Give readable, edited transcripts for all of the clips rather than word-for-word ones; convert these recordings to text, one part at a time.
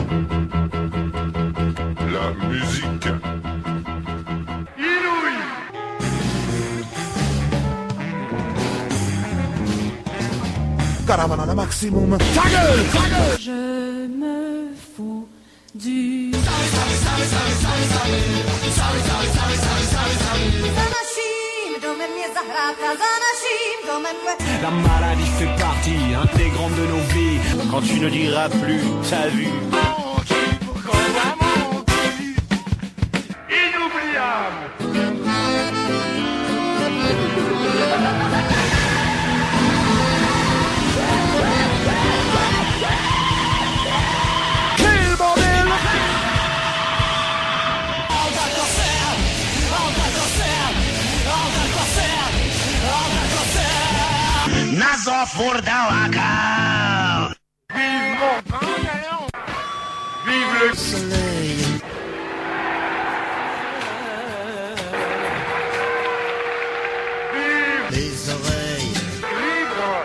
La musique inouïe. Caravana maximum. Ta gueule, ta gueule. Je me fous du La maladie fait partie intégrante de nos vies. Quand tu ne diras plus ta vue. Inoubliable. Quel bordel. Nazo Furdawaka. Vive le soleil. Vive Les oreilles. libre.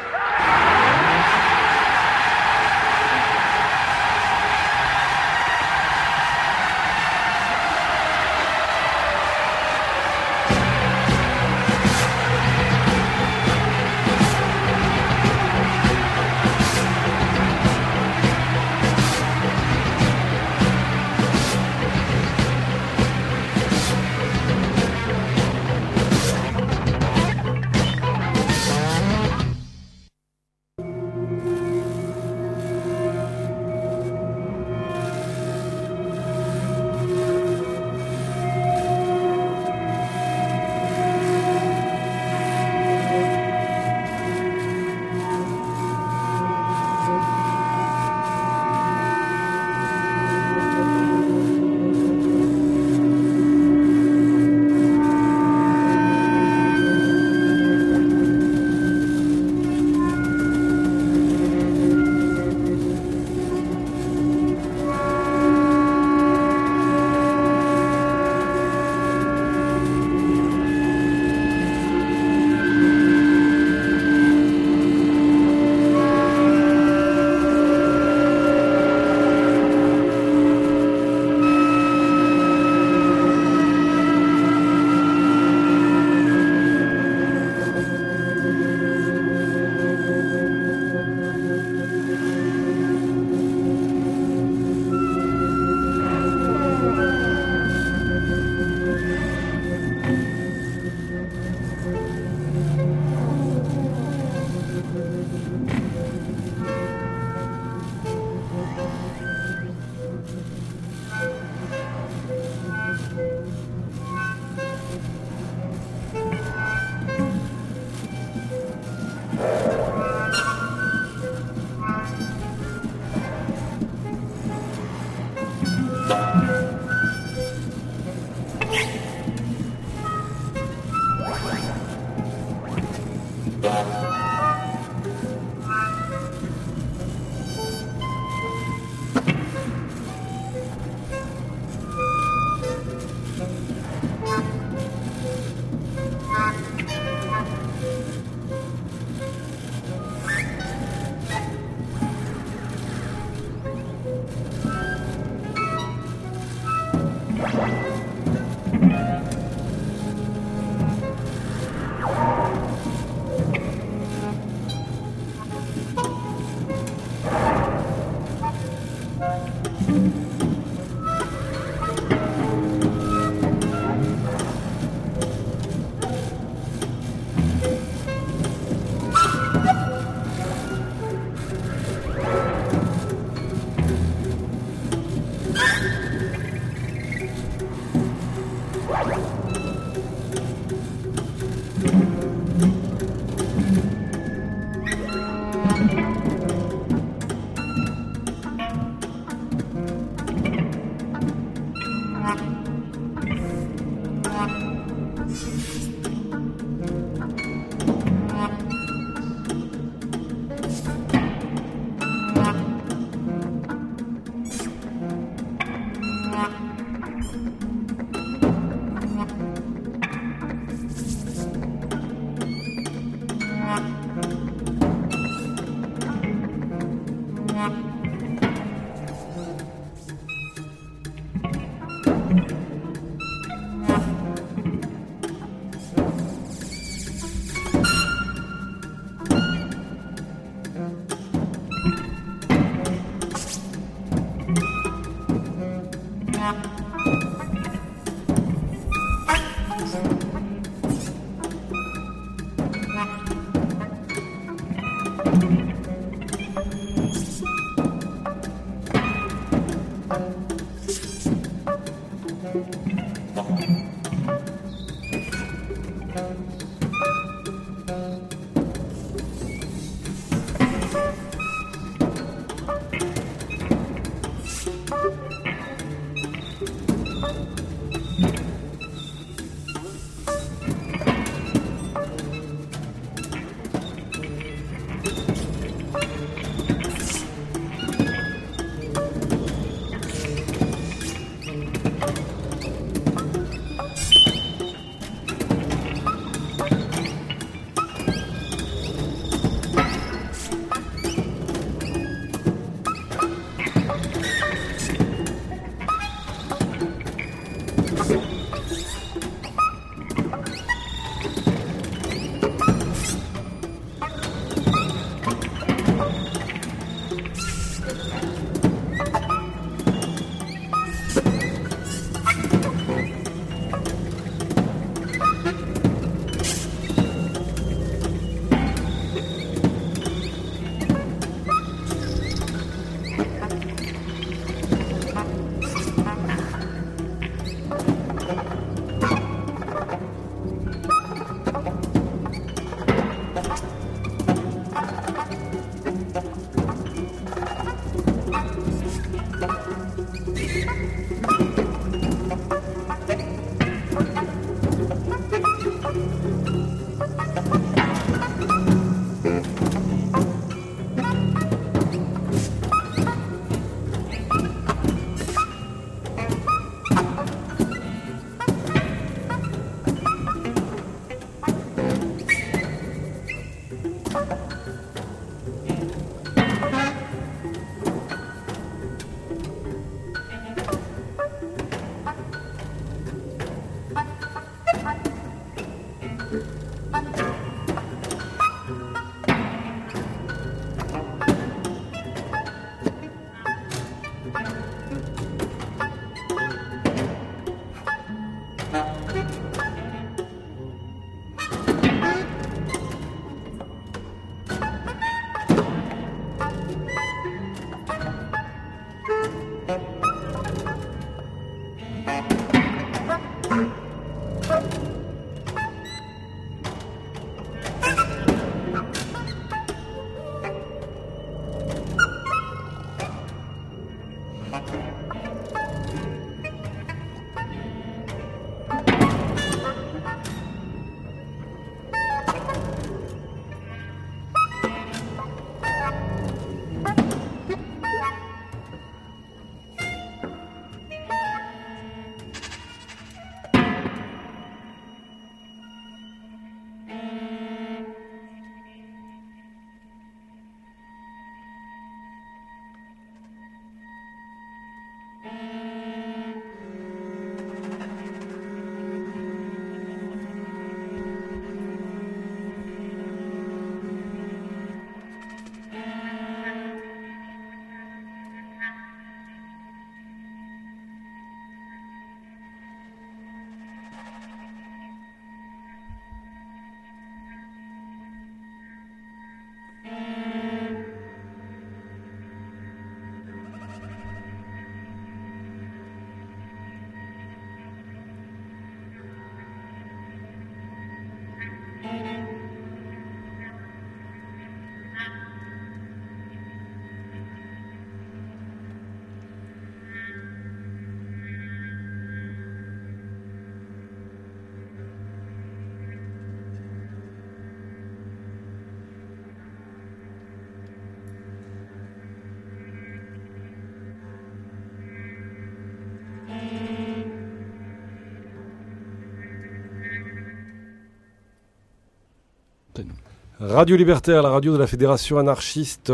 Radio Libertaire, la radio de la Fédération anarchiste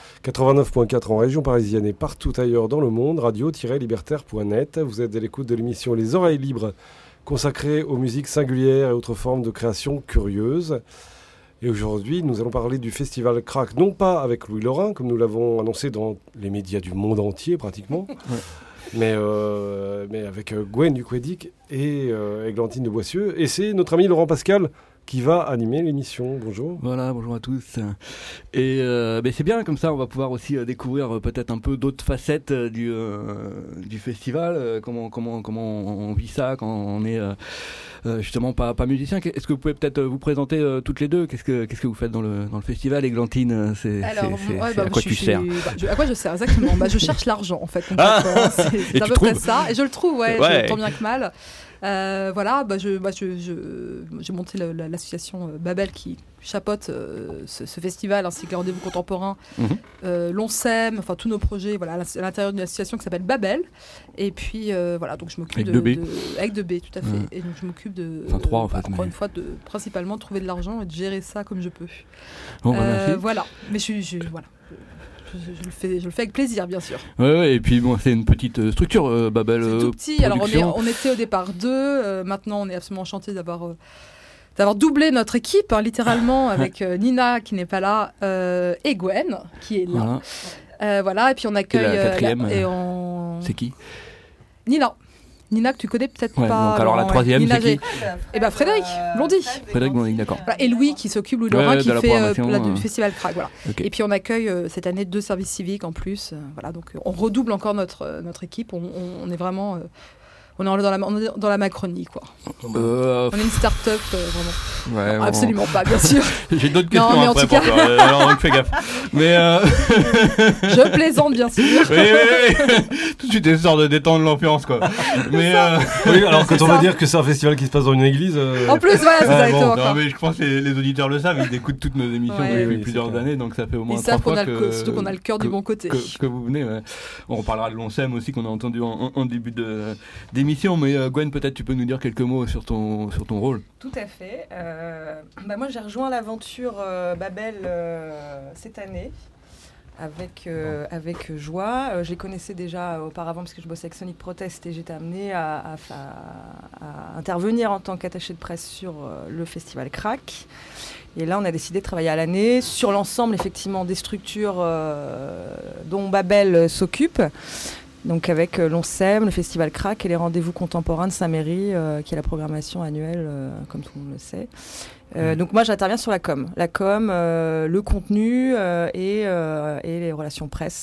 89.4 en région parisienne et partout ailleurs dans le monde, radio-libertaire.net. Vous êtes à l'écoute de l'émission Les Oreilles Libres, consacrée aux musiques singulières et autres formes de création curieuse. Et aujourd'hui, nous allons parler du festival Crack, non pas avec Louis Lorrain, comme nous l'avons annoncé dans les médias du monde entier pratiquement, mais avec Gwen Duquedic et Églantine de Boissieu. Et c'est notre ami Laurent Pascal qui va animer l'émission. Bonjour. Voilà, bonjour à tous. Et c'est bien, comme ça on va pouvoir aussi découvrir peut-être un peu d'autres facettes du festival, comment on vit ça quand on est justement pas musicien. Est-ce que vous pouvez peut-être vous présenter toutes les deux? Qu'est-ce que vous faites dans le festival, Églantine? À quoi tu sers? À quoi je sers, exactement. Je cherche l'argent en fait. C'est à peu près ça. Et je le trouve, tant bien que mal. J'ai monté l'association Babel qui chapeaute ce festival ainsi que les rendez-vous contemporains, l'ONSEM, enfin tous nos projets, à l'intérieur d'une association qui s'appelle Babel. Et puis donc je m'occupe avec 2B, tout à fait. Et donc je m'occupe de encore une fois de principalement de trouver de l'argent et de gérer ça comme je peux. Mais je le fais avec plaisir, bien sûr. Ouais, et puis c'est une petite structure, Babel. C'est tout petit. Alors on était au départ 2. Maintenant, on est absolument enchantés d'avoir doublé notre équipe, littéralement, avec Nina qui n'est pas là et Gwen qui est là. Et puis on accueille. Et la quatrième. C'est qui? Nina, que tu connais peut-être pas. Donc alors la troisième, c'est qui? Frédéric Blondy. Frédéric Blondy, d'accord. Et Louis qui s'occupe, Louis Lorrain, qui fait du festival Crack. Okay. Et puis on accueille cette année 2 services civiques en plus. Donc on redouble encore notre équipe. On est vraiment. On est dans la Macronie, quoi. On est une start-up, vraiment. Ouais, absolument pas, bien sûr. J'ai d'autres questions après pour toi. Alors, fais gaffe. Mais je plaisante, bien sûr. Oui. Tout de suite, essor de détendre l'ambiance, quoi. Mais oui, alors quand on va dire que c'est un festival qui se passe dans une église. En plus, voilà, c'est ça. Non, mais je pense que les auditeurs le savent. Ils écoutent toutes nos émissions depuis plusieurs années, donc ça fait au moins 3 fois surtout qu'on a le cœur du bon côté. Que vous venez. On reparlera de l'ONSEM aussi qu'on a entendu en début d'émission. Mais Gwen, peut-être tu peux nous dire quelques mots sur ton rôle. Tout à fait. Moi, j'ai rejoint l'aventure Babel cette année avec joie. Je les connaissais déjà auparavant parce que je bossais avec Sonic Protest et j'étais amenée à intervenir en tant qu'attachée de presse sur le festival Crack. Et là, on a décidé de travailler à l'année sur l'ensemble, effectivement, des structures dont Babel s'occupe. Donc avec l'ONSEM, le festival Crack et les rendez-vous contemporains de Saint-Méry, qui est la programmation annuelle, comme tout le monde le sait. Donc moi, j'interviens sur la com, le contenu et les relations presse.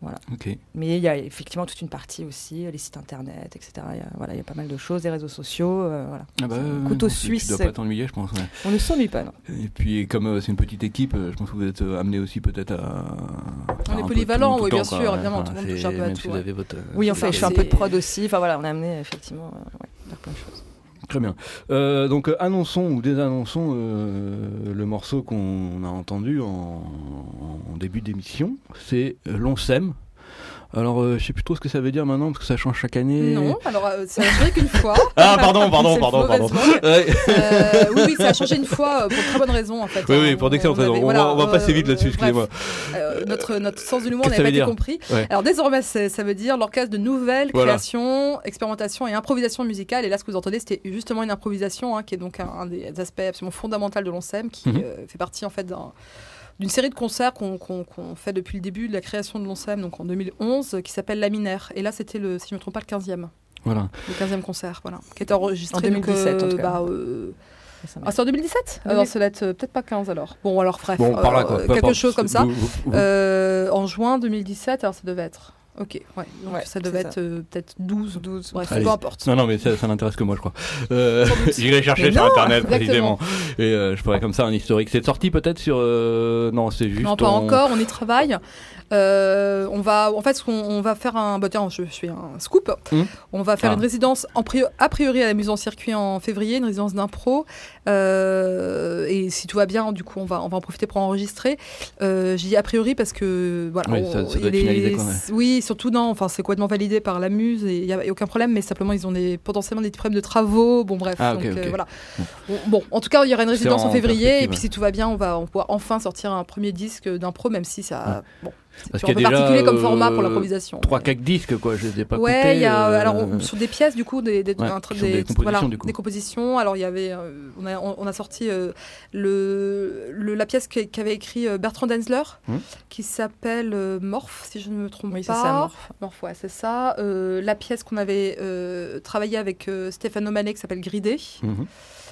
Voilà. Ok. Mais il y a effectivement toute une partie aussi, les sites internet, etc. Il y a pas mal de choses, les réseaux sociaux. Voilà. Ah bah, couteau tu suisse. dois pas t'ennuyer, je pense. Ouais. On ne s'ennuie pas, non. Et puis, comme c'est une petite équipe, je pense que vous êtes amené aussi peut-être à. On est polyvalent, oui, bien temps, sûr, quoi. évidemment, tout le monde touche un peu à même tout. si vous avez votre, Oui, en fait, je fais un c'est- peu de prod aussi. Enfin voilà, on est amené effectivement faire plein de choses. Très bien. Donc, annonçons ou désannonçons le morceau qu'on a entendu en début d'émission. C'est L'on s'aime. Alors, je sais plus trop ce que ça veut dire maintenant, parce que ça change chaque année. Non, alors ça a changé qu'une fois. Ah, pardon. C'est mauvaise langue. Ouais. Oui, ça a changé une fois pour très bonne raison en fait. Oui, pour d'excellentes raisons. On va passer vite là-dessus, excusez-moi. Notre sens de l'humour Qu'est-ce n'avait que ça pas veut été dire compris. Ouais. Alors désormais, ça veut dire l'orchestre de nouvelles Voilà. créations, expérimentation et improvisation musicale. Et là, ce que vous entendez, c'était justement une improvisation, qui est donc un des aspects absolument fondamentaux de l'ONSEM, qui fait partie en fait d'une série de concerts qu'on fait depuis le début de la création de l'ONSEM, donc en 2011, qui s'appelle Laminaire. Et là, c'était, si je ne me trompe pas, le 15e. Voilà. Le 15e concert, voilà, qui était enregistré En 2017, en tout cas. c'est en 2017 Oui. Alors, ça doit être peut-être pas 15 alors. Bon, alors bref, Bon, par là, quoi. Peu quelque importe. chose comme ça. Vous- En juin 2017, alors ça devait être. Ok, ouais. Donc Ouais, ça devait c'est être peut-être 12. Bref, Allez. peu importe. Non, mais ça n'intéresse que moi, je crois. Sans doute. J'irai chercher Mais sur non, Internet, exactement. précisément. Et je ferai comme ça un historique. C'est sorti peut-être sur... Non, c'est juste... Non, pas encore, on y travaille. On va faire un... Bah, tiens, je fais un scoop. On va faire Ah. une résidence, a priori, à la Musée en Circuit en février, une résidence d'impro. Et si tout va bien, du coup, on va en profiter pour enregistrer. J'ai dit a priori parce que... Voilà, Oui, ça doit être finalisé, quoi, ouais. Oui, surtout, non, enfin, c'est complètement validé par la Muse et il n'y a aucun problème, mais simplement, ils ont potentiellement des petits problèmes de travaux. Bon, bref. Ah, ok, donc, ok. voilà. Bon, en tout cas, il y aura une C'est résidence en en février. perspective, Et puis, ouais. si tout va bien, on va pouvoir enfin sortir un premier disque d'impro, même si ça... Bon, Parce c'est un qu'il y peu a déjà, particulier comme format pour l'improvisation. 3-4 disques, quoi. Je les ai pas Ouais, écoutés. il y a alors sur des pièces du coup des compositions, du coup. des compositions. Alors il y avait on a sorti la pièce qu'avait écrit Bertrand Denzler qui s'appelle Morph, si je ne me trompe Oui, c'est pas. ça, Morph, ouais, c'est ça. La pièce qu'on avait travaillée avec Stéphane Omanet qui s'appelle Gridé. Mhm.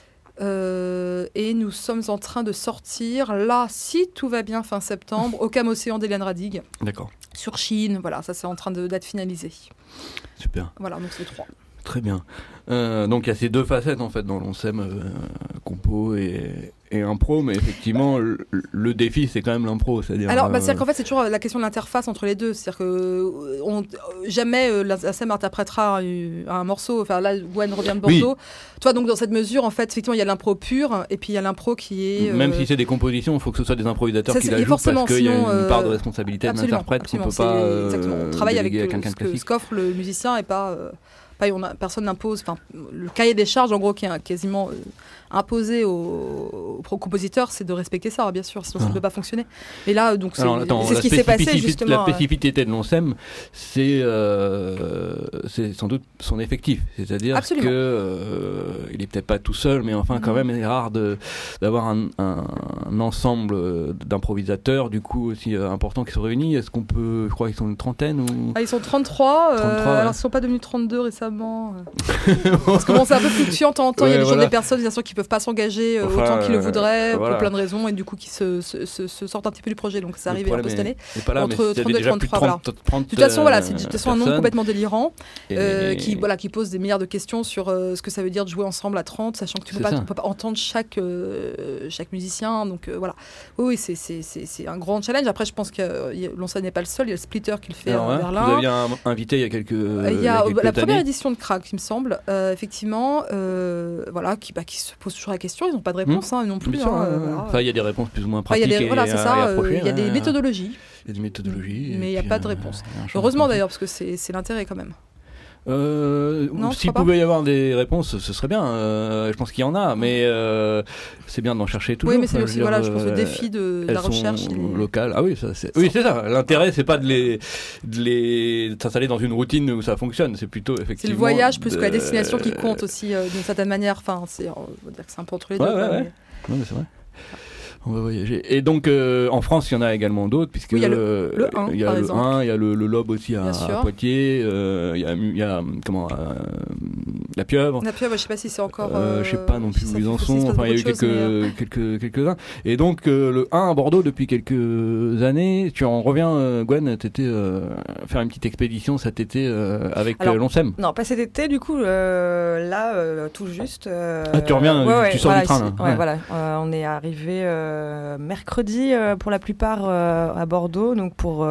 Et nous sommes en train de sortir, là, si tout va bien, fin septembre, Occam Océan d'Hélène Radig, D'accord. sur Chine. Voilà, ça c'est en train d'être finalisé. Super. Voilà, donc c'est 3. Très bien. Donc il y a ces deux facettes en fait dans l'ONSEM, compo et impro, mais effectivement le défi c'est quand même l'impro, c'est-à-dire. Alors, c'est-à-dire qu'en fait c'est toujours la question de l'interface entre les deux, c'est-à-dire que jamais la SEM interprétera un morceau. Enfin là, Gwen revient de Bordeaux. Tu vois, donc dans cette mesure, en fait, effectivement, il y a l'impro pur et puis il y a l'impro qui est. Même si c'est des compositions, il faut que ce soit des improvisateurs Ça, qui c'est- la jouent forcément, parce qu'il y a sinon, une part de responsabilité de absolument, l'interprète qu'on absolument, peut pas exactement. On travaille avec déléguer à quelqu'un de ce classique. qu'offre le musicien et pas personne n'impose. Enfin, le cahier des charges, en gros, qui est quasiment imposé au compositeur, c'est de respecter ça, bien sûr, sinon ça ne peut pas fonctionner. Et là, donc, c'est Alors, attends, ce qui s'est passé justement. La spécificité de l'ONSEM, c'est sans doute son effectif. C'est-à-dire Absolument. il est peut-être pas tout seul, mais enfin, quand même, il est rare d'avoir un ensemble d'improvisateurs, du coup, aussi important qui sont réunis. Est-ce qu'on peut, je crois qu'ils sont une trentaine ou... Ah, ils sont 33, 33, ouais. alors ils ne sont pas devenus 32 récemment. Parce que bon, c'est un peu fluctuant de temps en temps. Il y a Ouais, toujours voilà. des personnes, bien sûr, qui ne peuvent pas s'engager Enfin, autant qu'ils le voudraient, voilà. pour plein de raisons, et du coup, qui se sortent un petit peu du projet. Donc, ça Le arrive un problème peu cette année. est pas là, Entre mais s'il y 32 avait et déjà plus de 33, 30, De toute façon, voilà, c'est de toute façon un nombre personnes. complètement délirant, Et- qui pose des milliards de questions sur ce que ça veut dire de jouer ensemble à 30, sachant que tu C'est ne ça. peux pas entendre chaque musicien. Donc voilà. Oui, c'est un grand challenge. Après, je pense que l'ONSEM n'est pas le seul. Il y a le Splitter qui le fait Alors, à hein, Berlin. vous aviez invité il y a quelques Il y a quelques la première années. édition de Crack, il me semble, effectivement, voilà, qui se pose toujours la question. Ils n'ont pas de réponse non plus. Bien sûr, hein, ouais, ouais. voilà. Enfin, il y a des réponses plus ou moins Enfin, il y pratiques a des, voilà, c'est et ça. approchées, Il y a des hein. méthodologies, Il y a des méthodologies. mais il et n'y a puis, pas de réponse. un champ Heureusement de d'ailleurs, parce que c'est l'intérêt quand même. Non, tu s'il crois pas pouvait y avoir des réponses, ce serait bien. Je pense qu'il y en a, mais c'est bien d'en chercher toujours. Oui, mais c'est Enfin, aussi, je veux voilà, dire, je pense, le défi de elles la recherche. sont locales. Ah oui, oui, c'est ça. L'intérêt, c'est pas de s'installer dans une routine où ça fonctionne. C'est plutôt effectivement. C'est le voyage plus que la destination qui compte aussi d'une certaine manière. Enfin, on va dire que c'est un peu entre les deux. Ouais, quoi, ouais. mais- Non, mais c'est vrai. On va voyager. Et donc, en France, il y en a également d'autres, puisque Oui, il y a le 1, il y a par le exemple. 1, il y a le Lob aussi Bien à sûr. Poitiers, il y a comment La Pieuvre. La Pieuvre, je sais pas si c'est encore. Je sais pas non plus si où ils en ça sont. se passe Enfin, il y a eu beaucoup de choses, quelques-uns. Et donc, le 1 à Bordeaux depuis quelques années. Tu en reviens, Gwen, t'étais faire une petite expédition cet été avec l'ONSEM. Non, pas cet été, du coup, tout juste. Tu reviens, tu sors du train, là. Voilà. On est arrivé mercredi pour la plupart à Bordeaux, donc pour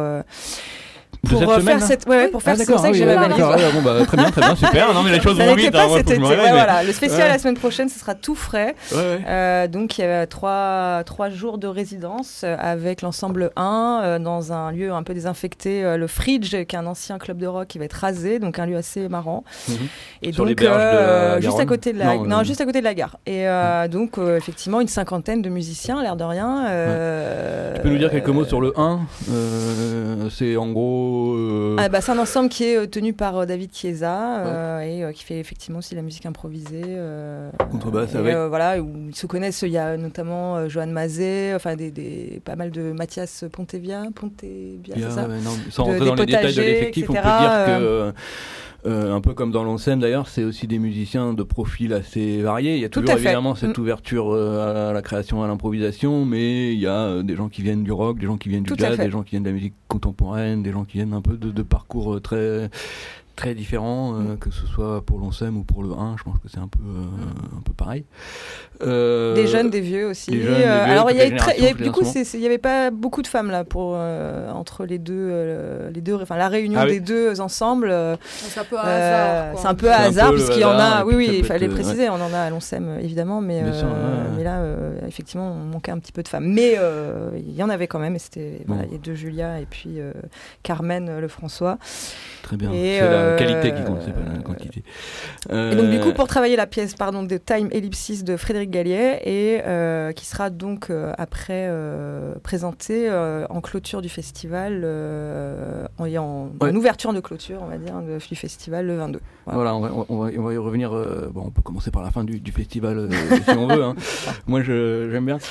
faire cette pour faire c'est pour ça que j'ai ma valise. Bon bah très bien super. Non mais les choses vont vite, moi faut que je me réveille. Voilà, le spécial la semaine prochaine, ce sera tout frais. Donc il y a 3 jours de résidence avec l'ensemble 1 dans un lieu un peu désinfecté, le Fridge, qui est un ancien club de rock qui va être rasé, donc un lieu assez marrant. Et sur donc les berges de juste à côté de la juste à côté de la gare. Et donc effectivement une cinquantaine de musiciens, l'air de rien. Tu peux nous dire quelques mots sur le 1 c'est en gros c'est un ensemble qui est tenu par David Chiesa et qui fait effectivement aussi la musique improvisée. Contrebasse avec. Voilà, où ils se connaissent. Il y a notamment Johan Mazet, enfin pas mal de Mathias Pontevia, c'est ça. Sans rentrer dans les détails de l'effectif, etc. On peut dire que un peu comme dans l'ONSEM d'ailleurs, c'est aussi des musiciens de profils assez variés. Il y a toujours évidemment cette ouverture à la création, à l'improvisation, mais il y a des gens qui viennent du rock, des gens qui viennent du jazz, des gens qui viennent de la musique contemporaine, des gens qui viennent un peu de parcours très très différents, que ce soit pour l'ONSEM ou pour le 1, je pense que c'est un peu pareil. Des jeunes, des vieux aussi. Des jeunes, des vieux, alors il y avait pas beaucoup de femmes là pour entre les deux, enfin la réunion des deux ensembles. C'est un peu à hasard. C'est un peu à hasard puisqu'il y en a. Oui, il fallait préciser. Ouais. On en a à l'ONSEM évidemment, mais là effectivement on manquait un petit peu de femmes. Mais il y en avait quand même et c'était il y a deux Julia et puis Carmen Lefrançois. Très bien. C'est la qualité qui compte, c'est pas la quantité. Et donc du coup pour travailler la pièce de Time Ellipsis de Frédéric Galliet et qui sera donc après présentée en clôture du festival, en ouverture de clôture on va dire du festival le 22. Voilà, on va y revenir. On peut commencer par la fin du festival si on veut. Hein. Moi j'aime bien.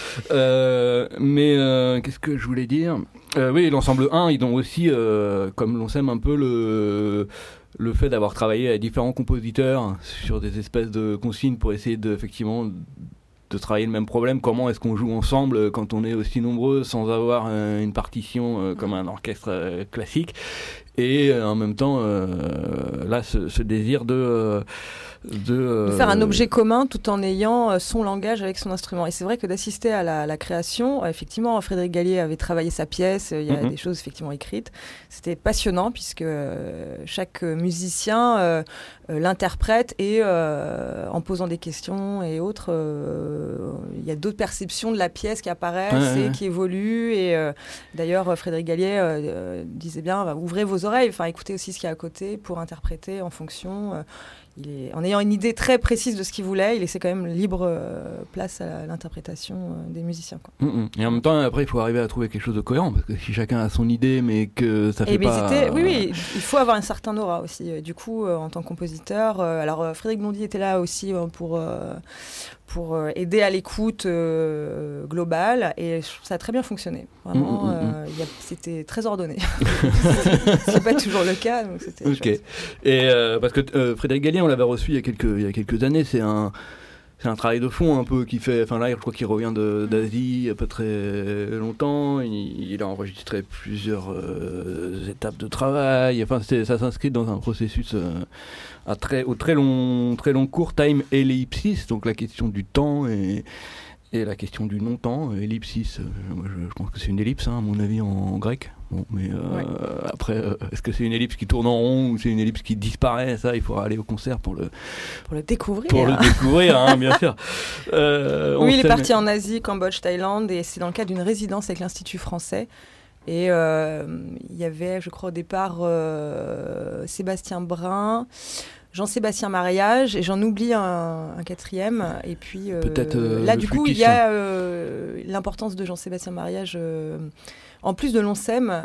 Mais qu'est-ce que je voulais dire? Oui, l'ensemble 1, ils ont aussi, comme l'on sait un peu, le fait d'avoir travaillé avec différents compositeurs sur des espèces de consignes pour essayer effectivement de travailler le même problème. Comment est-ce qu'on joue ensemble quand on est aussi nombreux sans avoir une partition comme un orchestre classique, et en même temps là ce désir de faire un objet commun tout en ayant son langage avec son instrument. Et c'est vrai que d'assister à la création, effectivement, Frédéric Galliet avait travaillé sa pièce, il y a des choses effectivement écrites. C'était passionnant puisque chaque musicien l'interprète et en posant des questions et autres, il y a d'autres perceptions de la pièce qui apparaissent et qui évoluent. Et d'ailleurs, Frédéric Galliet disait bien, ouvrez vos oreilles, écoutez aussi ce qu'il y a à côté pour interpréter en fonction. En ayant une idée très précise de ce qu'il voulait, il laissait quand même libre place à l'interprétation des musiciens. Et en même temps, après, il faut arriver à trouver quelque chose de cohérent, parce que si chacun a son idée, mais que ça fait pas... Oui, il faut avoir un certain aura aussi. Du coup, en tant que compositeur, alors Frédéric Blondy était là aussi pour aider à l'écoute globale, et ça a très bien fonctionné. Vraiment, c'était très ordonné. C'est pas toujours le cas, donc c'était chouette. Et parce que Frédéric Galliet, on l'avait reçu il y a quelques années, c'est un travail de fond un peu qui fait. Enfin là, je crois qu'il revient d'Asie il y a pas très longtemps. Il a enregistré plusieurs étapes de travail. Enfin, ça s'inscrit dans un processus au très long cours, time ellipsis, donc la question du temps et la question du non-temps. Ellipsis, moi je pense que c'est une ellipse, à mon avis, en grec. Bon, mais après, est-ce que c'est une ellipse qui tourne en rond ou c'est une ellipse qui disparaît? Ça, il faudra aller au concert pour le découvrir. Pour le découvrir, bien sûr. Oui, il est parti en Asie, Cambodge, Thaïlande, et c'est dans le cadre d'une résidence avec l'Institut français. Et il y avait, je crois, au départ, Sébastien Brun, Jean-Sébastien Mariage, et j'en oublie un quatrième. Et puis peut-être là, du coup, il y a l'importance de Jean-Sébastien Mariage, en plus de l'ONSEM,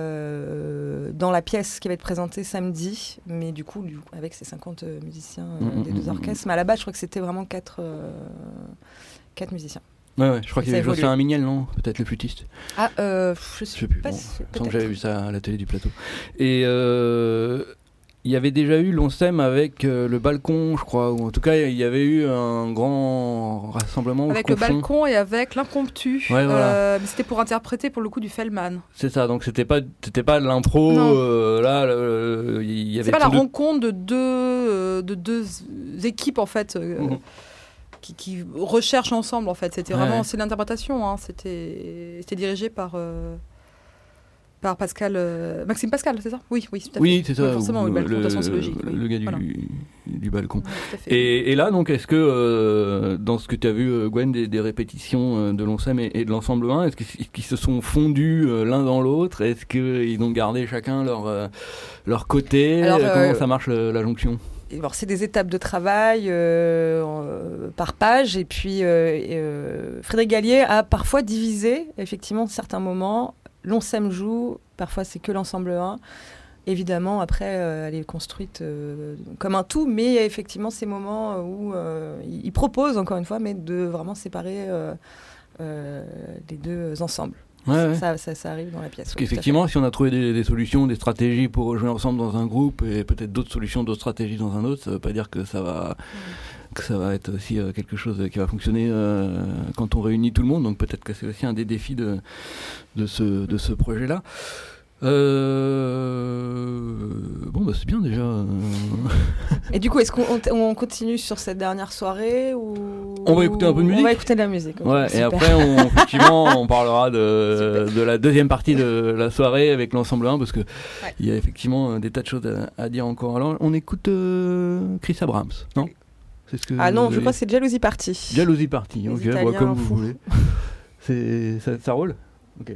dans la pièce qui va être présentée samedi, mais du coup avec ces 50 musiciens des deux orchestres. Mais à la base, je crois que c'était vraiment 4 musiciens. Ouais, je crois qu'il y avait Jocelyn Mignel, non? Peut-être le flûtiste. Je sais plus. Sans que j'avais vu ça à la télé du plateau. Et il y avait déjà eu l'ONSEM avec le balcon, je crois, ou en tout cas il y avait eu un grand rassemblement. Avec le balcon et avec l'impromptu. Ouais, voilà. Mais c'était pour interpréter pour le coup du Feldman. C'est ça, donc c'était pas de l'impro. Là, il y avait. C'est pas la rencontre de deux équipes en fait. Qui recherchent ensemble en fait. C'était vraiment c'est l'interprétation. Hein. C'était dirigé par Pascal, Maxime Pascal, c'est ça ? Oui, tout à fait. Oui, c'est ça. Ouais, forcément, le balcon, de toute façon, c'est logique. Le gars du balcon. Ouais, et là, donc, est-ce que dans ce que tu as vu, Gwen, des répétitions de l'ONSEM et de l'ensemble 1, est-ce qu'ils se sont fondus l'un dans l'autre ? Est-ce qu'ils ont gardé chacun leur côté ? Alors, comment ça marche la jonction ? Alors, c'est des étapes de travail par page, et puis Frédéric Gallier a parfois divisé, effectivement, certains moments. L'ONSEM joue, parfois c'est que l'ensemble 1. Évidemment, après, elle est construite comme un tout, mais il y a effectivement ces moments où il propose, encore une fois, mais de vraiment séparer les deux ensembles. Ouais. Ça arrive dans la pièce. Parce qu'effectivement, si on a trouvé des solutions, des stratégies pour jouer ensemble dans un groupe, et peut-être d'autres solutions, d'autres stratégies dans un autre, ça ne veut pas dire que ça va être aussi quelque chose qui va fonctionner quand on réunit tout le monde. Donc peut-être que c'est aussi un des défis de ce projet-là. C'est bien déjà. Et du coup, est-ce qu'on continue sur cette dernière soirée ou on va écouter un peu de musique. On va écouter de la musique. Ouais, et après, on parlera de la deuxième partie de la soirée avec l'ensemble 1 parce que il y a effectivement des tas de choses à dire encore. Alors, on écoute Chris Abrams, non ? Non, je crois que c'est Jalousie Party. Jalousie Party, ok, comme vous voulez. Ça roule ? Ok.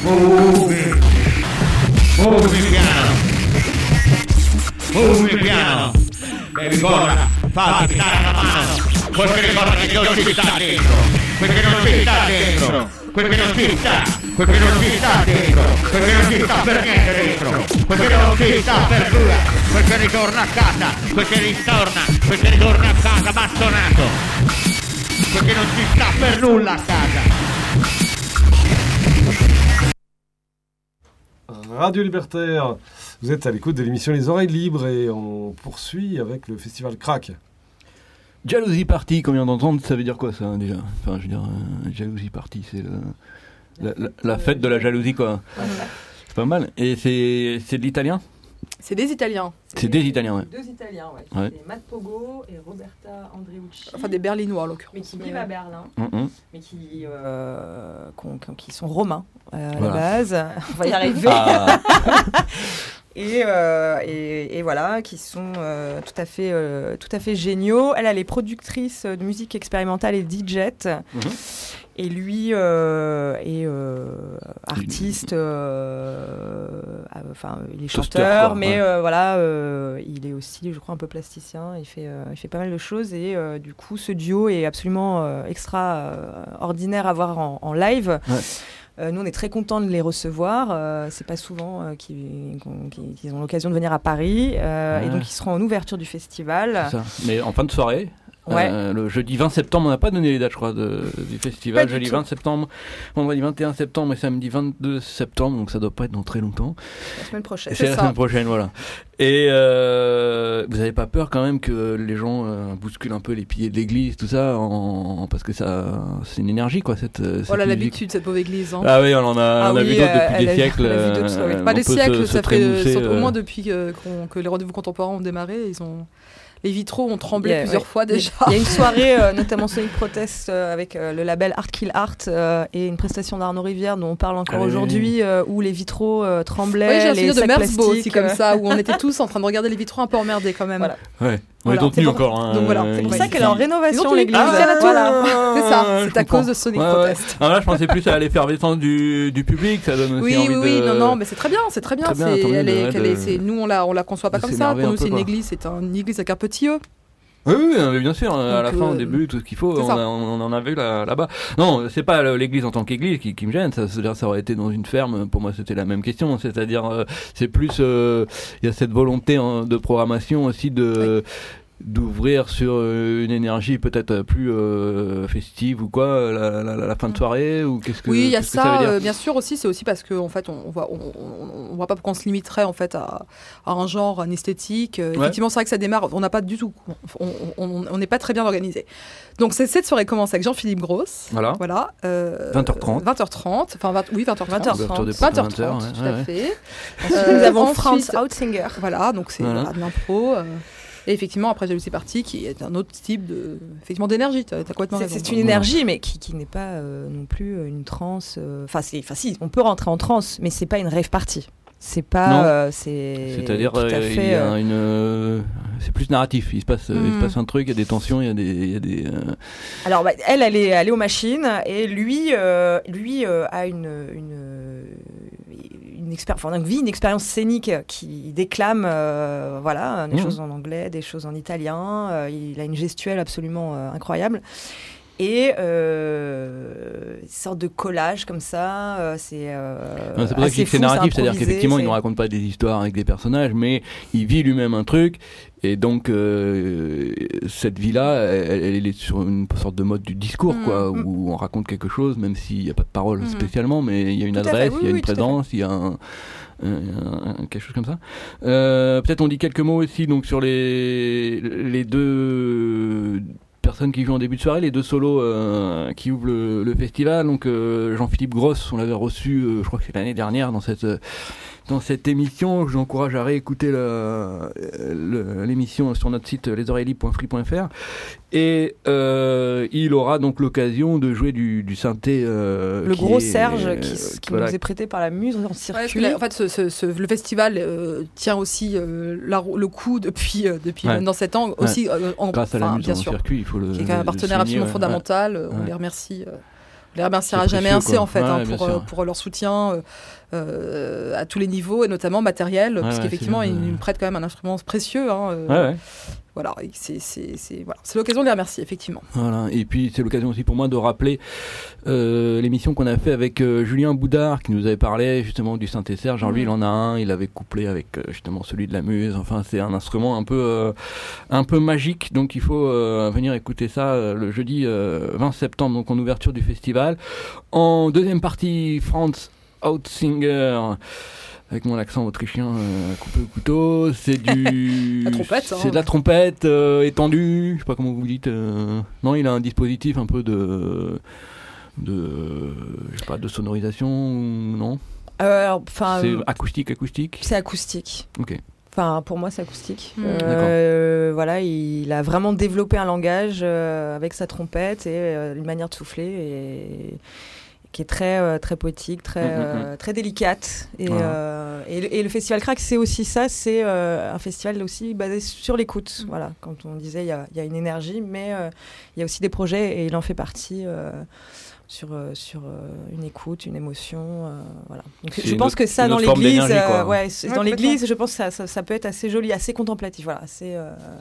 Muovi piano. E ricorda, fatti dare la mano. Perché ricorda che non ci sta dentro. Perché non ci sta dentro. Perché non ci sta. Perché non ci sta dentro. Perché non ci sta per niente dentro. Perché non ci sta per nulla. Perché ritorna a casa. Perché ritorna a casa bastonato. Perché non ci sta per nulla a casa. Radio Libertaire, vous êtes à l'écoute de l'émission Les Oreilles Libres et on poursuit avec le festival Crack. Jalousie Party, qu'on vient d'entendre, ça veut dire quoi ça déjà? Enfin, je veux dire, Jalousie Party, c'est la fête de la jalousie quoi. C'est pas mal. Et c'est de l'italien? C'est des Italiens. C'est des Italiens, ouais. Deux Italiens, ouais. Ouais. C'est Matt Pogo et Roberta Andreucci. Enfin des Berlinois en l'occurrence. Mais qui vivent à Berlin. Mm-hmm. Mais qui sont romains à la base. On va y arriver. Et voilà, qui sont tout à fait géniaux. Elle est productrice de musique expérimentale et DJ. Mm-hmm. Et lui est artiste, enfin il est chanteur, mais voilà, il est aussi, je crois, un on il fait pas mal de choses et du coup ce duo est absolument extraordinaire à voir en live. Ouais. Nous on est très contents de les recevoir, c'est pas souvent qu'ils ont l'occasion de venir à Paris et donc ils seront en ouverture du festival. C'est ça. Mais en fin de soirée. Ouais. Le jeudi 20 septembre, on n'a pas donné les dates, je crois, du festival. Jeudi 20 septembre, vendredi 21 septembre et samedi 22 septembre, donc ça doit pas être dans très longtemps. La semaine prochaine. C'est la semaine prochaine, voilà. Et vous n'avez pas peur quand même que les gens bousculent un peu les piliers de l'église, tout ça, parce que ça, c'est une énergie, quoi, cette voilà musique. l'habitude, cette pauvre église. Hein. Ah oui, on a vu d'autres depuis des siècles. Pas des siècles, ça fait au moins depuis que les rendez-vous contemporains ont démarré, les vitraux ont tremblé plusieurs fois déjà. Il y a une soirée, notamment Sonic Protest, avec le label Art Kill Art et une prestation d'Arnaud Rivière dont on parle encore aujourd'hui, où les vitraux tremblaient. Oui, j'ai un souvenir de Merzbow aussi comme ça, où on était tous en train de regarder les vitraux un peu emmerdés quand même. Voilà. Ouais. On est tenus encore. Hein, donc voilà, c'est pour ça qu'elle est en rénovation l'église. Voilà. C'est ça, c'est à cause de Sonic Protest. Alors là, je pensais plus à l'effervescence du public, ça donne aussi envie de... Oui, non, mais c'est très bien. Nous, on la conçoit pas comme ça. Pour nous, c'est une église, c'est une église avec un petit E. Oui, bien sûr, à la fin, au début, tout ce qu'il faut, on en a vu là-bas. Non, c'est pas l'église en tant qu'église qui me gêne, ça aurait été dans une ferme, pour moi c'était la même question, c'est-à-dire, c'est plus, il y a cette volonté de programmation aussi d'ouvrir sur une énergie peut-être plus festive ou quoi, la fin de soirée, ou qu'est-ce que... Oui, il y a ça, bien sûr aussi, c'est aussi parce que en fait, on voit pas pourquoi on se limiterait en fait à un genre, une esthétique. Effectivement, c'est vrai que ça démarre, on n'a pas du tout, on n'est pas très bien organisé. Donc cette soirée commence avec Jean-Philippe Gross. Voilà. 20h30. 20h30, enfin 20h30. 20h30, tout à fait. Nous avons Franz Hautzinger. Voilà, donc c'est de l'impro. Et effectivement, après Jalousie Party, qui est un autre type d'énergie. T'as complètement raison. C'est une énergie, mais qui n'est pas non plus une transe. Enfin, si, on peut rentrer en transe, mais c'est pas une rave party. C'est pas. C'est-à-dire, il y a c'est plus narratif. Il se passe un truc, il y a des tensions, il y a des. Alors, elle est aux machines, et lui a une expérience scénique qui déclame des choses en anglais, des choses en italien. Il a une gestuelle absolument incroyable. Et sorte de collage comme ça, c'est pour ça que c'est narratif, c'est-à-dire qu'effectivement il ne raconte pas des histoires avec des personnages, mais il vit lui-même un truc, et donc cette vie-là, elle est sur une sorte de mode du discours, quoi, où on raconte quelque chose, même s'il n'y a pas de parole spécialement, mais il y a une adresse, il y a une présence, il y a quelque chose comme ça. Peut-être on dit quelques mots aussi donc sur les deux personnes qui jouent en début de soirée, les deux solos qui ouvrent le festival. Donc Jean-Philippe Gross, on l'avait reçu, je crois que c'est l'année dernière dans cette émission. Je vous encourage à réécouter l'émission sur notre site lesoreilleslibre.free.fr. Et il aura donc l'occasion de jouer du synthé. Le gros Serge qui nous est prêté par la Muse en circuit. En fait, le festival tient aussi le coup depuis maintenant 7 ans. Aussi, grâce à la Muse bien en sûr, circuit, il faut le. Qui est un partenaire absolument fondamental. On les remercie. On les remerciera C'est jamais précieux, assez quoi. en fait Ouais, bien sûr. pour leur soutien à tous les niveaux et notamment matériel, parce ouais, qu'effectivement c'est ils bien. nous prêtent quand même un instrument précieux. Ouais. Voilà, et c'est l'occasion de les remercier effectivement. Voilà. Et puis c'est l'occasion aussi pour moi de rappeler l'émission qu'on a fait avec Julien Boudard qui nous avait parlé justement du synthé Serge. Lui il en a un, il avait couplé avec justement celui de la Muse. Enfin c'est un instrument un peu magique, donc il faut venir écouter ça le jeudi 20 septembre, donc en ouverture du festival. En deuxième partie, Franz Oetzinger. Avec mon accent autrichien coupé au couteau, c'est du... La trompette, c'est de la trompette étendue, je sais pas comment vous dites. Non, il a un dispositif un peu de je sais pas, de sonorisation, non c'est acoustique. C'est acoustique. Ok. Enfin, pour moi, c'est acoustique. D'accord. Voilà, il a vraiment développé un langage avec sa trompette et une manière de souffler et qui est très poétique, très délicate. Et, Voilà. et le Festival Crack, c'est aussi ça, c'est un festival aussi basé sur l'écoute. Voilà, quand on disait il y a une énergie, mais il y a aussi des projets et il en fait partie sur une écoute, une émotion. Voilà. Donc, C'est je pense que ça, une dans autre forme l'église, d'énergie, quoi. dans l'église, je pense que ça peut être assez joli, assez contemplatif. Voilà, assez,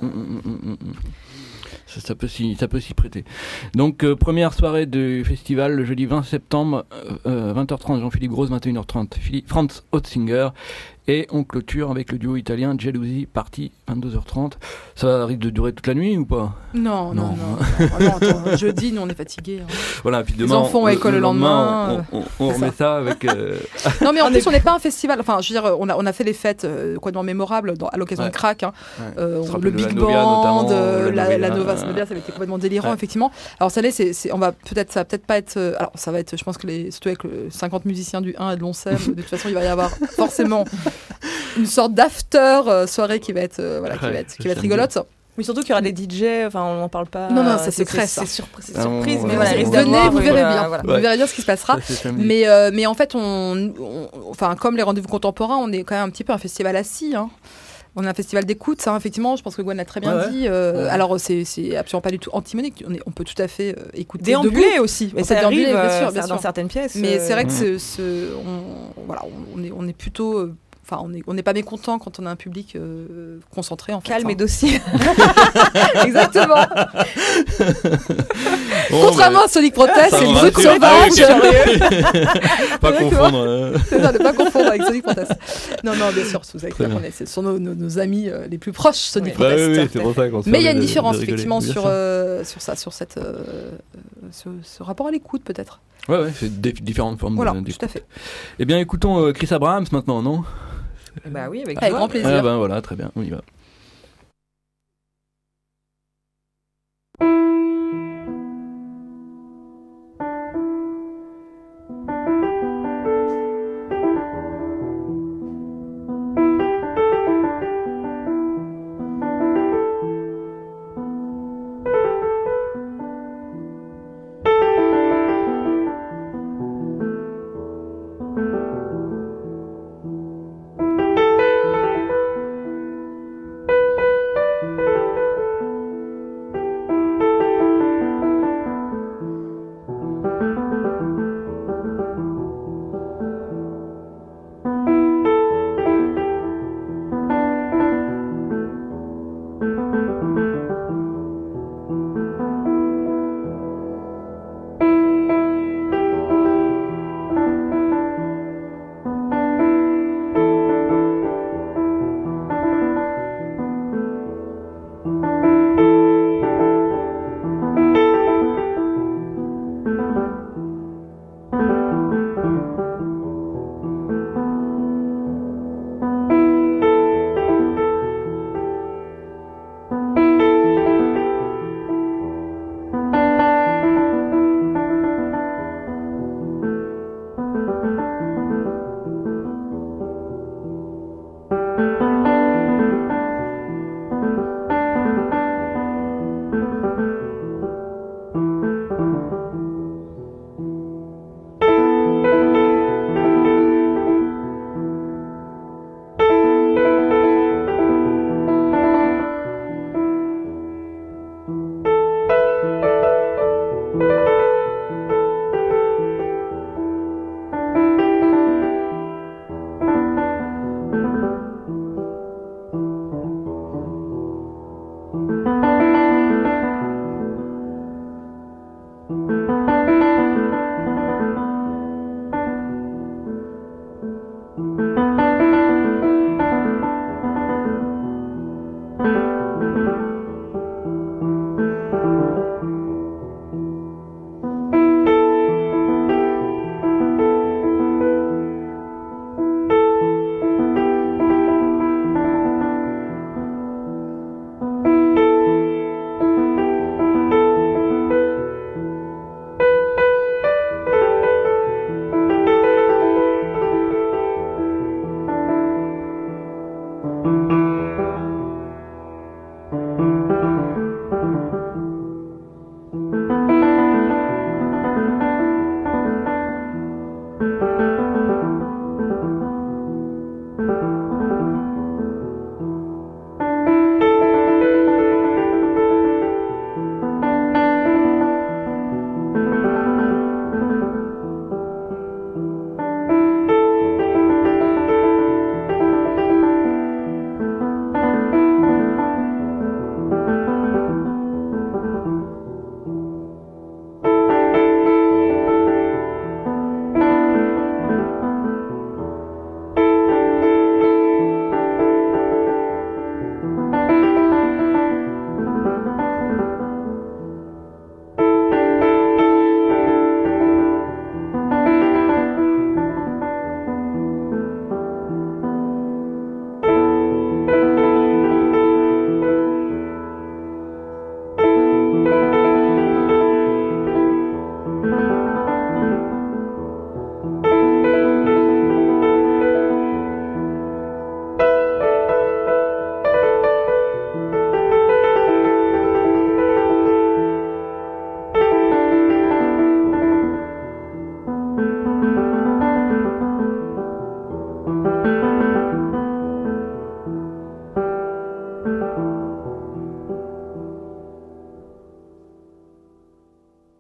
Ça peut s'y prêter. Donc première soirée du festival le jeudi 20 septembre, 20h30 Jean-Philippe Grosse, 21h30 Franz Oetzinger, et on clôture avec le duo italien Jalousie, partie 22h30. Ça risque de durer toute la nuit ou pas? Non. Attends, jeudi, nous on est fatigués. Voilà, puis demain, Les enfants à l'école le lendemain. On remet ça avec... Non mais en plus on n'est pas un festival, enfin je veux dire on a fait les fêtes complètement mémorables à l'occasion de Crack, le Big Band, la Nova Smodea, ça avait été complètement délirant effectivement. Alors ça va peut-être pas être, alors ça va être, je pense que surtout avec 50 musiciens du 1 et de l'ONCEM, de toute façon il va y avoir forcément une sorte d'after soirée qui va être rigolote. Mais surtout qu'il y aura des DJ, enfin on n'en parle pas. Non, c'est secret, ça. C'est surprise, mais voilà, venez, vous verrez bien. Vous verrez bien ce qui se passera. Mais en fait, enfin, comme les rendez-vous contemporains, on est quand même un petit peu un festival assis. On est un festival d'écoute, effectivement. Je pense que Gwen l'a très bien dit. Alors, c'est absolument pas du tout antimonique. On peut tout à fait écouter. Déambuler aussi. Mais ça arrive, bien sûr. Dans certaines pièces. Mais c'est vrai que on est plutôt. Enfin, on n'est pas mécontent quand on a un public concentré, en fait. Calme et docile. Exactement. Contrairement à Sonic Protest, c'est brut sauvage. Pas confondre. C'est ça, ne pas confondre avec Sonic Protest. Non, bien sûr, vous savez clair, ce sont nos amis les plus proches, Sonic Protest. Oui, c'est pour ça qu'on se Mais il y a permet une différence, de rigoler, effectivement, bien sur ce rapport à l'écoute, peut-être. Ouais, c'est différentes formes voilà, d'écoute. Tout à fait. Eh bien, écoutons Chris Abrahams maintenant, non? Bah oui, avec grand plaisir. Ah ben voilà, très bien, on y va.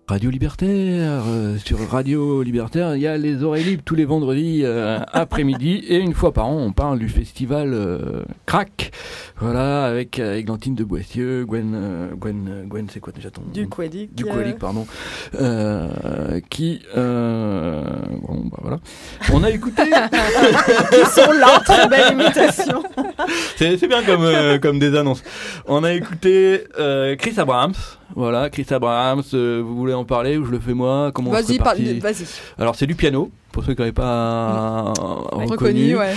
Radio Libertaire, sur Radio Libertaire, il y a les oreilles libres tous les vendredis après-midi et une fois par an on parle du festival Crack, voilà, avec Églantine de Boissieu, Gwen c'est quoi déjà ton nom ? Duquelic, pardon, qui bon bah voilà, on a écouté Ils sont là, très belle imitation. c'est bien comme des annonces. On a écouté Chris Abrahams. Voilà, Chris Abrahams, vous voulez en parler ou je le fais moi ? Comment Vas-y. Alors c'est du piano, pour ceux qui n'avaient pas reconnu. Ouais.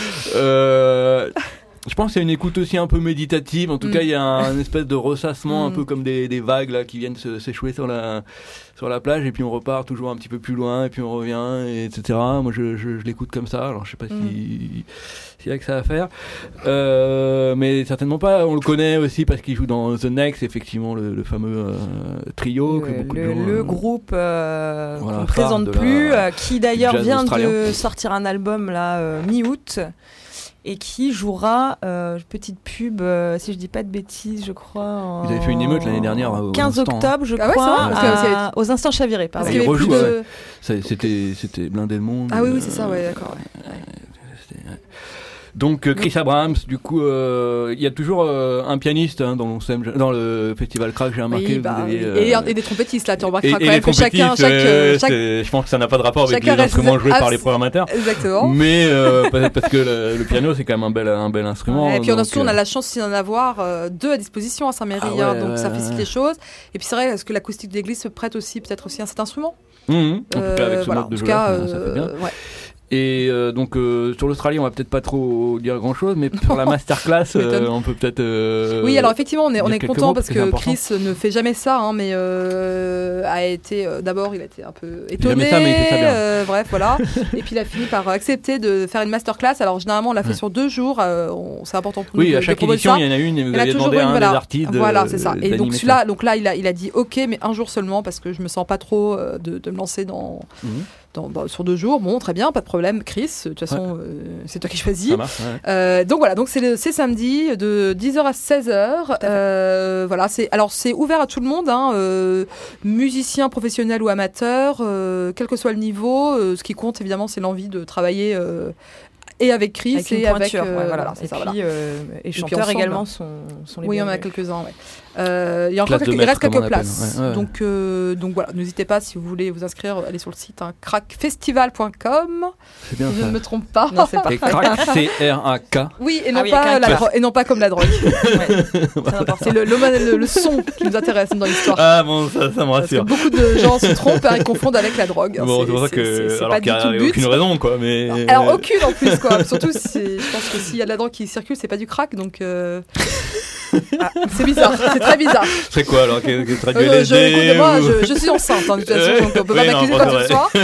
Je pense que c'est une écoute aussi un peu méditative. En tout cas, il y a un espèce de ressassement, un peu comme des vagues là, qui viennent s'échouer sur la plage, et puis on repart toujours un petit peu plus loin, et puis on revient, et etc. Moi, je l'écoute comme ça. Alors, je sais pas s'il y a que ça à faire, mais certainement pas. On le connaît aussi parce qu'il joue dans The Next, effectivement, le fameux trio que beaucoup de gens, le groupe qu'on ne présente plus, qui d'ailleurs vient de sortir un album là mi-août. Et qui jouera, petite pub, si je dis pas de bêtises, je crois. Vous avez fait une émeute l'année dernière au 15 octobre, je crois, aux Instants Chavirés. Parce qu'il rejoue, c'était blindé le monde. Ah oui, c'est ça, ouais, d'accord. Donc Chris Abrahams, du coup, il y a toujours un pianiste dans le festival Crack, j'ai remarqué. Et des trompettistes là, tu remarqueras quand même que chacun. Je pense que ça n'a pas de rapport avec les instruments joués par les programmateurs. Exactement. Mais parce que le piano c'est quand même un bel instrument. Et puis on a la chance aussi d'en avoir deux à disposition à Saint-Méry, donc ça facilite les choses. Et puis c'est vrai, est-ce que l'acoustique de l'église se prête aussi peut-être aussi à cet instrument ? En tout cas avec ce mode de jeu là, ça fait bien. Et donc sur l'Australie, on va peut-être pas trop dire grand-chose, mais sur la masterclass, on peut peut-être. Oui, alors effectivement, on est content parce que Chris ne fait jamais ça, mais a été d'abord, il a été un peu étonné. Ça, mais il fait ça bien. Bref, voilà. Et puis il a fini par accepter de faire une masterclass. Alors généralement, on l'a fait sur 2 jours. C'est important pour nous. Oui, à chaque édition, il y en a une. Et vous avez demandé à un des artistes. Voilà, c'est ça. Et donc là, il a dit OK, mais un jour seulement parce que je me sens pas trop de me lancer sur 2 jours. Bon, très bien, pas de problème, Chris. De toute façon, c'est toi qui choisis. Ça marche, donc voilà, donc c'est samedi de 10h à 16h. Voilà, c'est ouvert à tout le monde, musiciens, professionnels ou amateurs, quel que soit le niveau. Ce qui compte évidemment, c'est l'envie de travailler. Et avec Chris et avec voilà, et puis et chanteurs également sont les oui, il y en a quelques-uns. Il y a encore il reste quelques places. Donc voilà, n'hésitez pas si vous voulez vous inscrire, allez sur le site crackfestival.com. C'est bien, je ne me trompe pas. Non, c'est parfait. Crack, C-R-A-K. Oui, et non pas comme la drogue. C'est le son qui nous intéresse dans l'histoire. Ah bon, ça me rassure. Parce que beaucoup de gens se trompent et confondent avec la drogue. Bon, c'est pour ça que alors qu'il n'y a aucune raison, quoi. Mais alors aucune en plus, quoi. Surtout, je pense que s'il y a de la drogue qui circule, c'est pas du crack, donc c'est bizarre, c'est très bizarre. C'est quoi alors que traduit LSD moi, je suis enceinte, de toute façon, donc on peut pas m'accuser quoi que ce soit.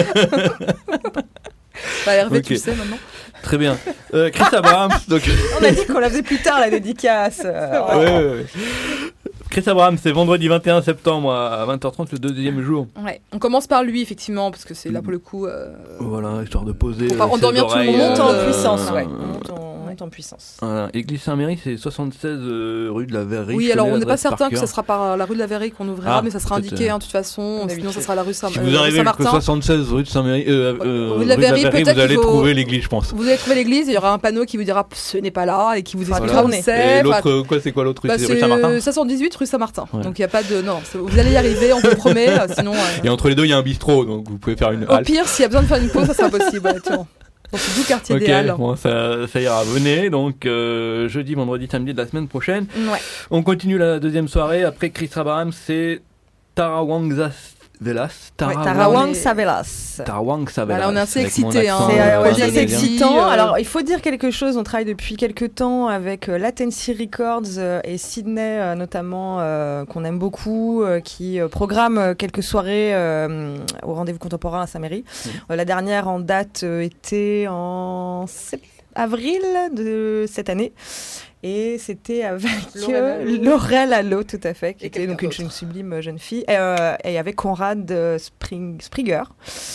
Hervé, tu le sais maintenant. Très bien. Chris Abrahams, donc. On a dit qu'on la faisait plus tard, la dédicace. Ouais. Chris Abrahams, c'est vendredi 21 septembre à 20h30, le 2e jour. Ouais, on commence par lui, effectivement, parce que c'est là pour le coup. Voilà, histoire de poser. On va endormir tout le monde. Monte en puissance, ouais. Monte en puissance. Voilà. Église Saint-Méry, c'est 76 rue de la Verrerie. Oui, alors on n'est pas certain que ça sera par la rue de la Verrerie qu'on ouvrira, mais ça sera indiqué, de toute façon. Sinon, ça sera la rue Saint-Martin. Si vous arrivez que 76 rue de Saint-Méry, rue de la Verrerie, vous allez trouver l'église, je pense. Vous allez trouver l'église, il y aura un panneau qui vous dira ce n'est pas là et qui vous expliquera où c'est. Et l'autre, c'est quoi l'autre rue ? C'est rue Saint-Martin. 518 rue Saint-Martin. Donc il n'y a pas de. Non, vous allez y arriver, on vous le promet. Sinon. Et entre les deux, il y a un bistrot, donc vous pouvez faire une halte. Au pire, s'il y a besoin de faire une pause, ça sera possible. Dans ce doux quartier des Halles. Bon, ça ira. Venez, donc jeudi, vendredi, samedi de la semaine prochaine. Ouais. On continue la deuxième soirée. Après Chris Abrahams, c'est Tarawang Savelas. Voilà, on est assez excités. C'est assez excitant. Alors, il faut dire quelque chose. On travaille depuis quelques temps avec Latency Records et Sydney, notamment, qu'on aime beaucoup, qui programme quelques soirées au Rendez-vous Contemporain à Saint-Méry. La dernière en date était en avril de cette année. Et c'était avec Laurel Allo, tout à fait, qui était donc une sublime jeune fille, et avec Conrad Springer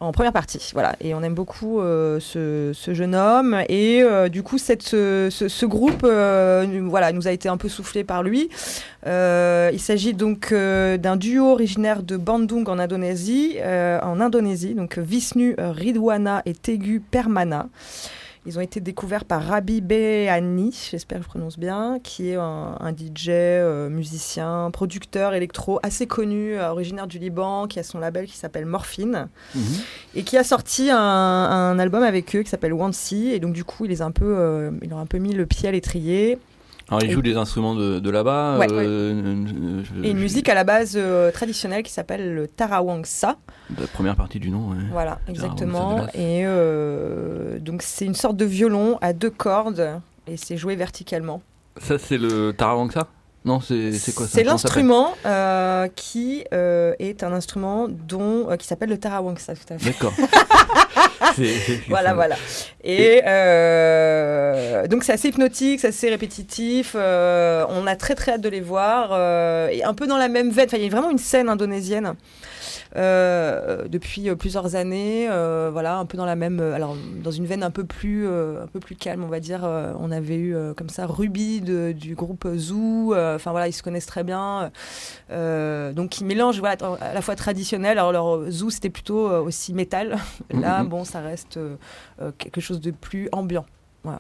en première partie. Voilà. Et on aime beaucoup ce jeune homme. Et du coup, ce groupe nous a été un peu soufflé par lui. Il s'agit donc d'un duo originaire de Bandung en Indonésie, donc Visnu Ridwana et Teguh Permana. Ils ont été découverts par Rabi Behani, j'espère que je prononce bien, qui est un DJ, musicien, producteur électro assez connu, originaire du Liban, qui a son label qui s'appelle Morphine, et qui a sorti un album avec eux qui s'appelle Wansi. Et donc du coup, il leur a un peu mis le pied à l'étrier. Alors, ils jouent des instruments de là-bas. Ouais. Et une musique à la base traditionnelle qui s'appelle le tarawangsa. La première partie du nom. Ouais. Voilà, exactement. Et donc, c'est une sorte de violon à 2 cordes et c'est joué verticalement. Ça, c'est le tarawangsa ? Non, c'est quoi ça ? C'est l'instrument qui est un instrument qui s'appelle le tarawangsa, tout à fait. D'accord. Voilà. Et donc c'est assez hypnotique, c'est assez répétitif. On a très très hâte de les voir. Et un peu dans la même veine. Enfin, il y a vraiment une scène indonésienne depuis plusieurs années. Voilà, un peu dans la même. Alors dans une veine un peu plus calme, on va dire. On avait eu comme ça Ruby du groupe Zoo. Enfin voilà, ils se connaissent très bien. Donc ils mélangent à la fois traditionnel. Alors leur Zoo c'était plutôt aussi métal. Là, bon, ça reste quelque chose de plus ambiant. Voilà.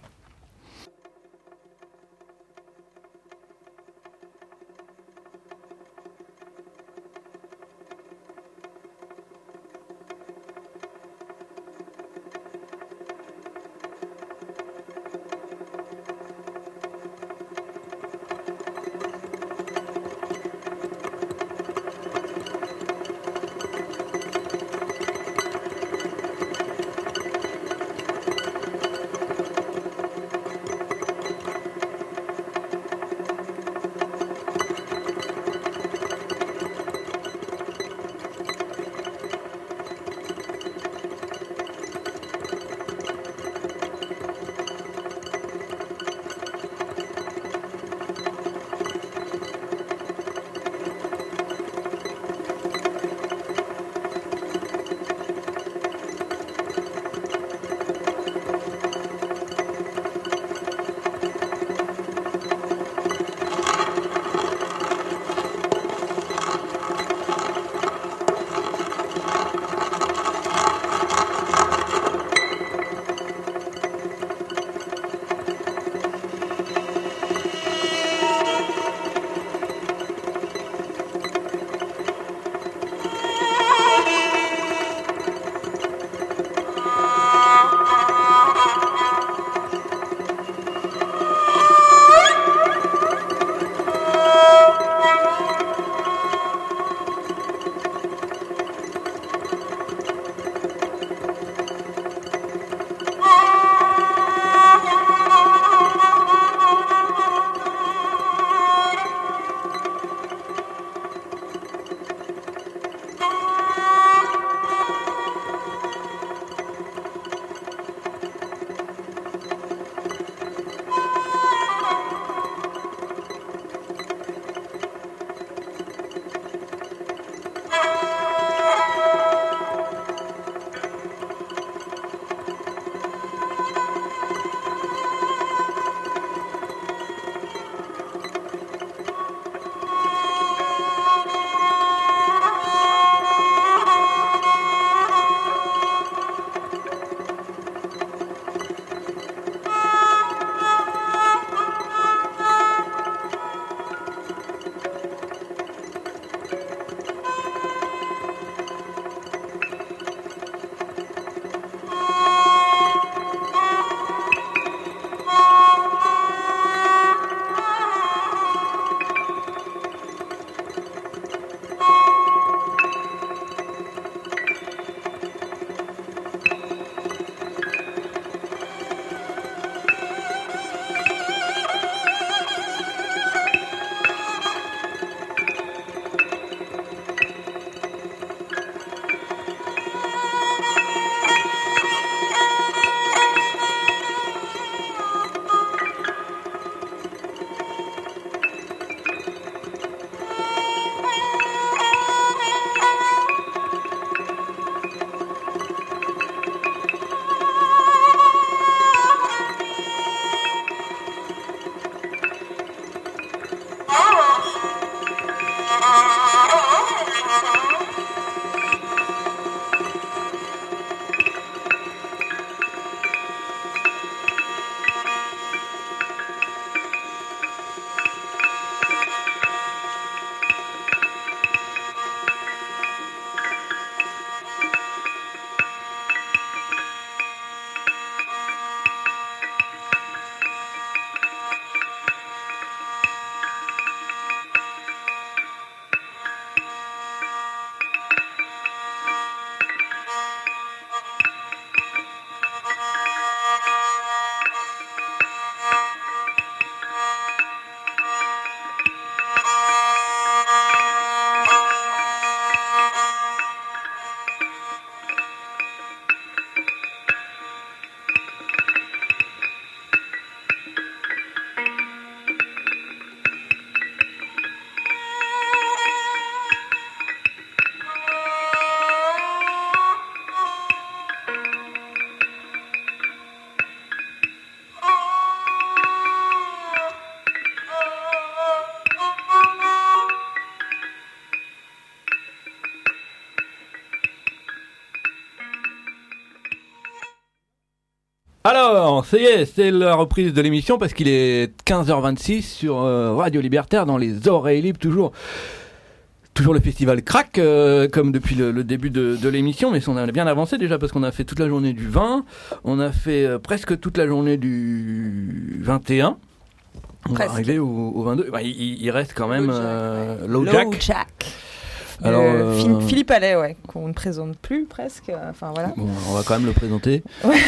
Alors, ça y est, c'est la reprise de l'émission parce qu'il est 15h26 sur Radio Libertaire dans les oreilles libres, toujours le festival Crack, comme depuis le début de l'émission, mais on a bien avancé déjà parce qu'on a fait toute la journée du 20, on a fait presque toute la journée du 21. On va arriver au 22. Bah, il reste quand même Low Jack. Alors, Philippe Allais, ouais, qu'on ne présente plus presque. Enfin voilà. Bon, on va quand même le présenter.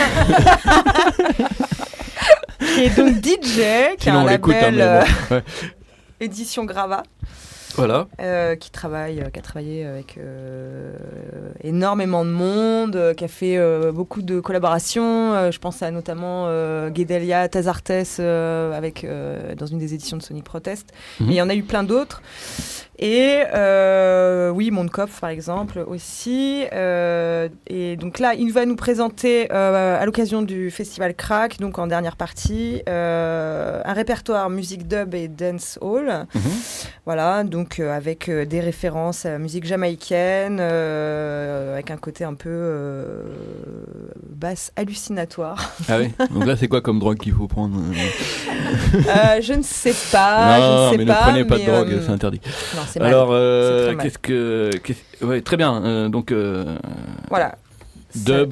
Qui est donc DJ, qui a un label édition Grava. Voilà. Qui a travaillé avec énormément de monde, qui a fait beaucoup de collaborations. Je pense à notamment Guedelia Tazartes dans une des éditions de Sonic Protest. Mais il y en a eu plein d'autres. Et oui, Mondkopf par exemple aussi. Et donc là, il va nous présenter à l'occasion du festival Crack, donc en dernière partie, un répertoire musique dub et dance hall. Voilà, donc avec des références à la musique jamaïcaine, avec un côté un peu basse hallucinatoire. Ah oui. Donc là, c'est quoi comme drogue qu'il faut prendre Je ne sais pas. Non, je ne sais mais pas, ne prenez pas de drogue, c'est interdit. Non, c'est alors, mal. ouais, très bien. Donc, voilà. Dub,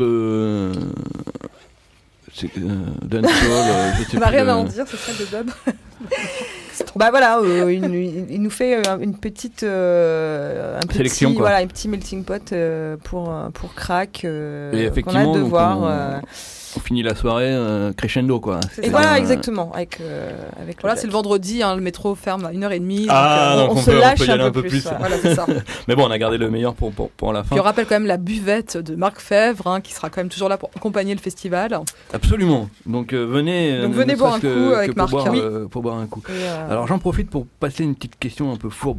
dancehall. On n'a rien à en dire, c'est ça le dub. Bah voilà, il nous fait une petite sélection, quoi. Voilà, un petit melting pot pour Crack. Et effectivement, qu'on a de voir. On finit la soirée crescendo, quoi. Et voilà, exactement. Avec voilà, c'est le vendredi, hein, le métro ferme à 1h30. Donc on se lâche on peut y aller un peu plus. Ouais. Voilà, c'est ça. Mais bon, on a gardé le meilleur pour la fin. Puis on rappelle quand même la buvette de Marc Fèvre, hein, qui sera quand même toujours là pour accompagner le festival. Absolument. Donc venez boire un coup avec Marc. Pour boire un coup. Alors j'en profite pour passer une petite question un peu fourbe.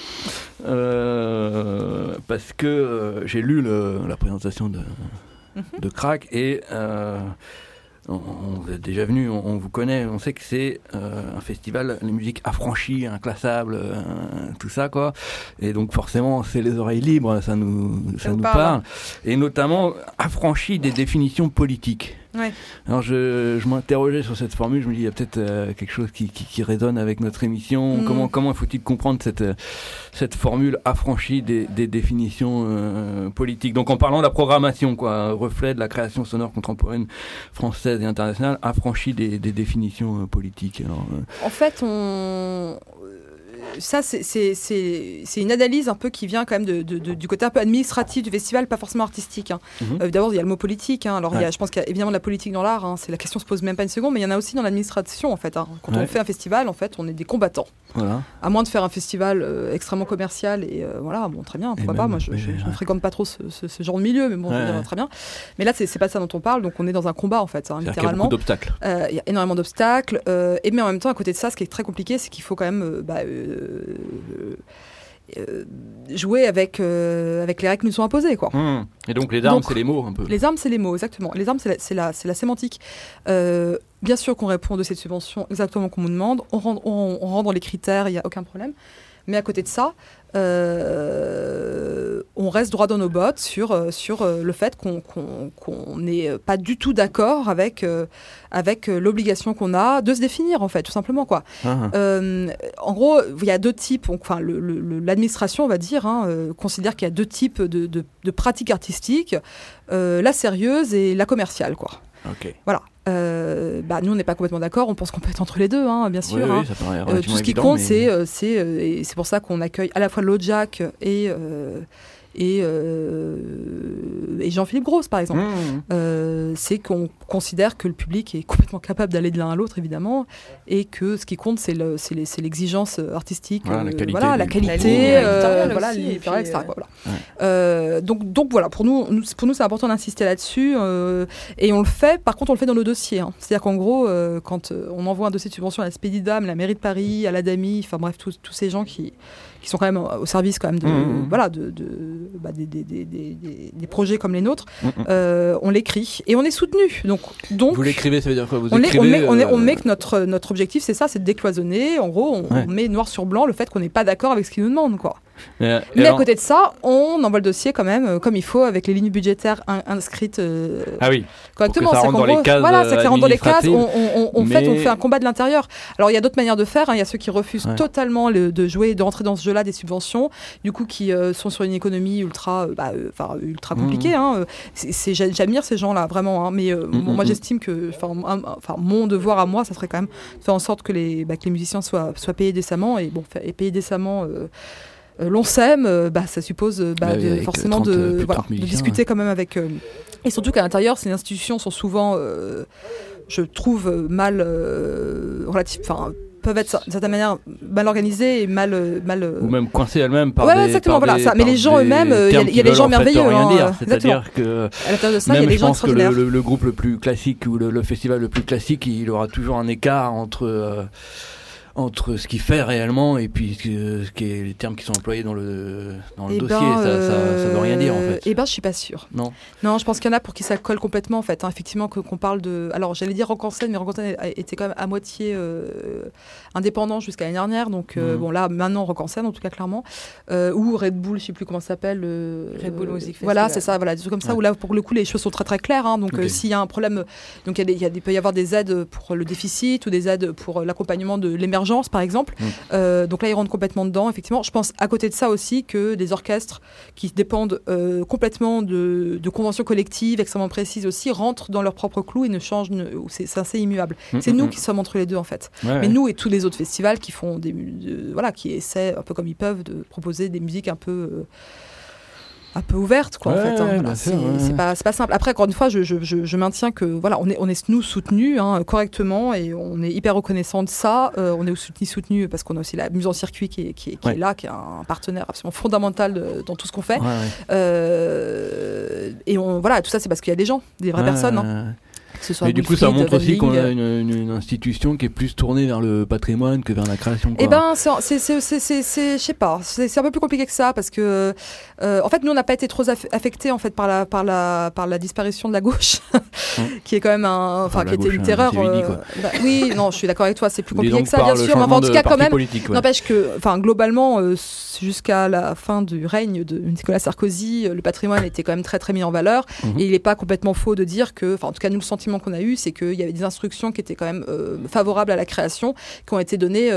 Parce que j'ai lu la présentation de Crack et vous êtes déjà venu, on vous connaît, on sait que c'est un festival, les musiques affranchies, inclassables, tout ça quoi. Et donc forcément c'est les oreilles libres, ça nous parle. Et notamment affranchies des définitions politiques. Ouais. Alors je m'interrogeais sur cette formule, je me dis il y a peut-être quelque chose qui résonne avec notre émission. Comment faut-il comprendre cette formule affranchie des définitions politiques. Donc en parlant de la programmation, quoi, un reflet de la création sonore contemporaine française et internationale affranchie des définitions politiques. Alors, en fait, ça, c'est une analyse un peu qui vient quand même du côté un peu administratif du festival, pas forcément artistique. Hein. D'abord, il y a le mot politique. Hein. Alors, je pense qu'il y a évidemment de la politique dans l'art. Hein. La question se pose même pas une seconde, mais il y en a aussi dans l'administration, en fait. Hein. Quand on fait un festival, en fait, on est des combattants. Voilà. À moins de faire un festival extrêmement commercial et voilà, bon, très bien, pourquoi pas. Moi, je ne fréquente pas trop ce genre de milieu, mais bon, je veux dire, très bien. Mais là, c'est pas ça dont on parle, donc on est dans un combat, en fait, hein, littéralement. Il y a beaucoup d'obstacles. Il y a énormément d'obstacles. Mais en même temps, à côté de ça, ce qui est très compliqué, c'est qu'il faut quand même jouer avec les règles qui nous sont imposées, quoi. Et donc les armes, c'est les mots un peu. Les armes, c'est les mots, exactement. Les armes, c'est la sémantique. Bien sûr qu'on répond de cette subvention exactement qu'on nous demande. On rentre dans les critères, il n'y a aucun problème. Mais à côté de ça, on reste droit dans nos bottes sur le fait qu'on n'est pas du tout d'accord avec l'obligation qu'on a de se définir, en fait, tout simplement, quoi. En gros, il y a deux types. Enfin, l'administration, on va dire, considère qu'il y a deux types de pratiques artistiques, la sérieuse et la commerciale, quoi. Okay. Voilà. Nous, on n'est pas complètement d'accord. On pense qu'on peut être entre les deux, hein, bien sûr. Oui, ça paraît relativement tout ce qui évident, compte, mais... c'est pour ça qu'on accueille à la fois Low Jack et Jean-Philippe Grosse, par exemple. C'est qu'on considère que le public est complètement capable d'aller de l'un à l'autre, évidemment, et que ce qui compte, c'est l'exigence artistique, la qualité, la qualité, littéraire, etc. Donc voilà, pour nous, c'est important d'insister là-dessus, et on le fait. Par contre, on le fait dans nos dossiers. Hein. C'est-à-dire qu'en gros, quand on envoie un dossier de subvention à la Spédidam, la mairie de Paris, à l'ADAMI, enfin bref, tous ces gens qui sont quand même au service quand même des projets comme les nôtres, on l'écrit et on est soutenu. Donc vous l'écrivez, ça veut dire quoi? Vous on met que notre objectif, c'est ça, c'est de décloisonner. En gros, on met noir sur blanc le fait qu'on n'est pas d'accord avec ce qu'ils nous demandent, quoi. Mais à côté de ça, on envoie le dossier quand même comme il faut, avec les lignes budgétaires inscrites correctement. Ça rentre dans les cases ça rentre dans les cases. On mais... fait un combat de l'intérieur. Alors il y a d'autres manières de faire. Il y a ceux qui refusent totalement de jouer, de rentrer dans ce jeu-là des subventions, du coup qui sont sur une économie ultra compliquée. J'admire ces gens-là vraiment. Mais moi j'estime que, mon devoir à moi, ça serait quand même de faire en sorte que les musiciens soient payés décemment et payés décemment. L'ONSEM, ça suppose forcément de discuter quand même avec. Et surtout qu'à l'intérieur, ces institutions sont souvent, je trouve, peuvent être d'une certaine manière mal organisées et mal ou même coincées elles-mêmes par exactement, mais les gens eux-mêmes, il y a des gens merveilleux. Rien dire. C'est-à-dire que à l'intérieur de ça, il y a des gens extraordinaires. Le groupe le plus classique ou le festival le plus classique, il aura toujours un écart entre ce qu'il fait réellement et puis les termes qui sont employés dans le dossier, ça veut rien dire en fait. Je suis pas sûre. Non, je pense qu'il y en a pour qui ça colle complètement en fait. Effectivement, qu'on parle de. Alors, j'allais dire Rock en scène, mais Rock en scène était quand même à moitié indépendant jusqu'à l'année dernière. Donc, là, maintenant, Rock en scène, en tout cas, clairement. Ou Red Bull, je sais plus comment ça s'appelle. Red Bull Music Festival. Voilà, c'est ça, des trucs comme ça, où là, pour le coup, les choses sont très très claires. Donc, s'il y a un problème, donc il peut y avoir des aides pour le déficit ou des aides pour l'accompagnement de l'émergence, par exemple. Donc là, ils rentrent complètement dedans, effectivement. Je pense à côté de ça aussi que des orchestres qui dépendent complètement de conventions collectives extrêmement précises aussi rentrent dans leur propre clou et ne changent, c'est assez immuable. C'est nous qui sommes entre les deux en fait. Mais nous et tous les autres festivals qui font qui essaient un peu comme ils peuvent de proposer des musiques un peu ouverte en fait. C'est pas simple. Après, encore une fois, je maintiens que on est nous soutenus correctement et on est hyper reconnaissant de ça. On est soutenu parce qu'on a aussi la mise en circuit qui est là, qui est un partenaire absolument fondamental dans tout ce qu'on fait. Et tout ça, c'est parce qu'il y a des gens, des vraies personnes. Et du coup, ça montre aussi qu'on a une institution qui est plus tournée vers le patrimoine que vers la création. Je sais pas, c'est un peu plus compliqué que ça parce que, en fait, nous, on n'a pas été trop affectés en fait par la disparition de la gauche, qui est quand même qui était une terreur. Oui, non, je suis d'accord avec toi, c'est plus compliqué que ça, bien sûr. Mais en tout cas, quand même, n'empêche que, globalement, jusqu'à la fin du règne de Nicolas Sarkozy, le patrimoine était quand même très très mis en valeur. Et il n'est pas complètement faux de dire que, en tout cas, nous, le sentiment qu'on a eu, c'est qu'il y avait des instructions qui étaient quand même favorables à la création, qui ont été données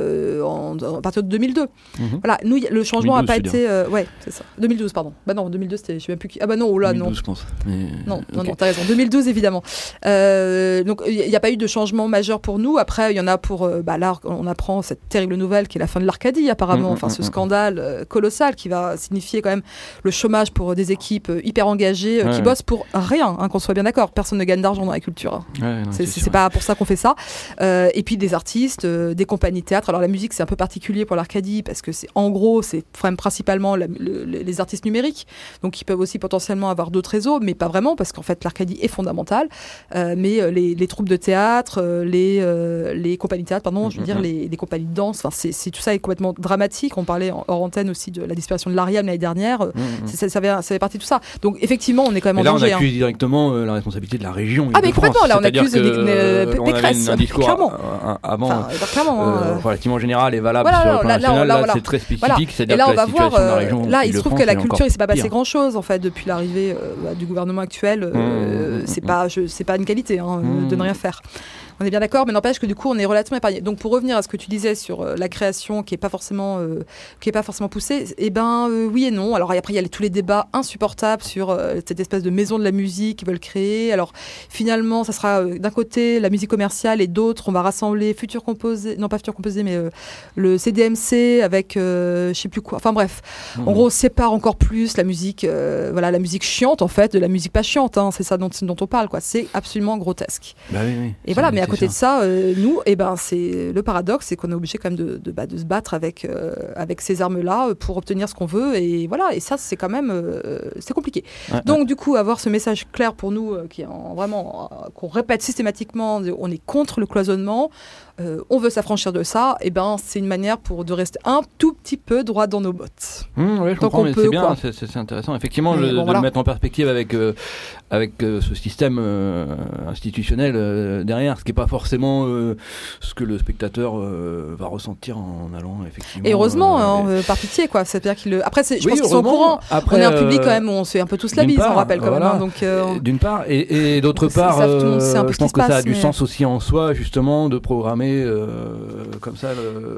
à partir de 2002. Voilà, nous, le changement n'a pas été... c'est ça. 2012, pardon. Non, 2002, c'était... Je sais même plus qui... Ah non, 2012, je pense. Mais... Non, t'as raison. 2012, évidemment. Donc, il n'y a pas eu de changement majeur pour nous. Après, il y en a pour... là, on apprend cette terrible nouvelle qui est la fin de l'Arcadie, apparemment. Ce scandale colossal qui va signifier quand même le chômage pour des équipes hyper engagées qui bossent pour rien, qu'on soit bien d'accord. Personne ne gagne d'argent dans la culture. C'est pas pour ça qu'on fait ça. Et puis des artistes, des compagnies de théâtre. Alors la musique, c'est un peu particulier pour l'Arcadie parce que c'est principalement les artistes numériques. Donc ils peuvent aussi potentiellement avoir d'autres réseaux, mais pas vraiment parce qu'en fait l'Arcadie est fondamentale. Mais les troupes de théâtre, les compagnies de théâtre, pardon, je veux dire les compagnies de danse. C'est tout ça est complètement dramatique. On parlait hors antenne aussi de la disparition de l'Ariam l'année dernière. Ça fait partie de tout ça. Donc effectivement, on est quand même en danger. On accuse directement la responsabilité de la région. Mais complètement, là on accuse Pécresse. Un discours clairement. Avant relativement général et valable sur le plan national. Là, c'est très spécifique. Et là, on va voir. Là, il se trouve que la culture, il s'est pas passé grand-chose en fait depuis l'arrivée du gouvernement actuel. C'est pas une qualité de ne rien faire. On est bien d'accord, mais n'empêche que du coup, on est relativement épargné. Donc, pour revenir à ce que tu disais sur la création qui est pas forcément poussée, oui et non. Alors après, il y a tous les débats insupportables sur cette espèce de maison de la musique qu'ils veulent créer. Alors finalement, ça sera d'un côté la musique commerciale et d'autres, on va rassembler le CDMC avec je sais plus quoi. Enfin bref, en gros, on sépare encore plus la musique, la musique chiante en fait de la musique pas chiante. C'est ça dont on parle, quoi. C'est absolument grotesque. Oui. Et voilà, mais à côté de ça, nous, c'est le paradoxe, c'est qu'on est obligé quand même de se battre avec ces armes-là pour obtenir ce qu'on veut. Et voilà, et ça, c'est quand même c'est compliqué. Donc, du coup, avoir ce message clair pour nous, qui est vraiment qu'on répète systématiquement, on est contre le cloisonnement. on veut s'affranchir de ça, et ben c'est une manière de rester un tout petit peu droit dans nos bottes. Oui, je comprends, mais c'est bien, c'est intéressant. Effectivement, de le mettre en perspective avec ce système institutionnel derrière, ce qui n'est pas forcément ce que le spectateur va ressentir en allant, effectivement. Et heureusement, par pitié, quoi. C'est-à-dire après, je pense qu'ils sont au courant. Après, on est un public quand même, on se fait un peu tous la bise, on rappelle quand même. Hein, donc, d'une part, et d'autre part, je pense que ça a du sens aussi en soi, justement, de programmer comme ça,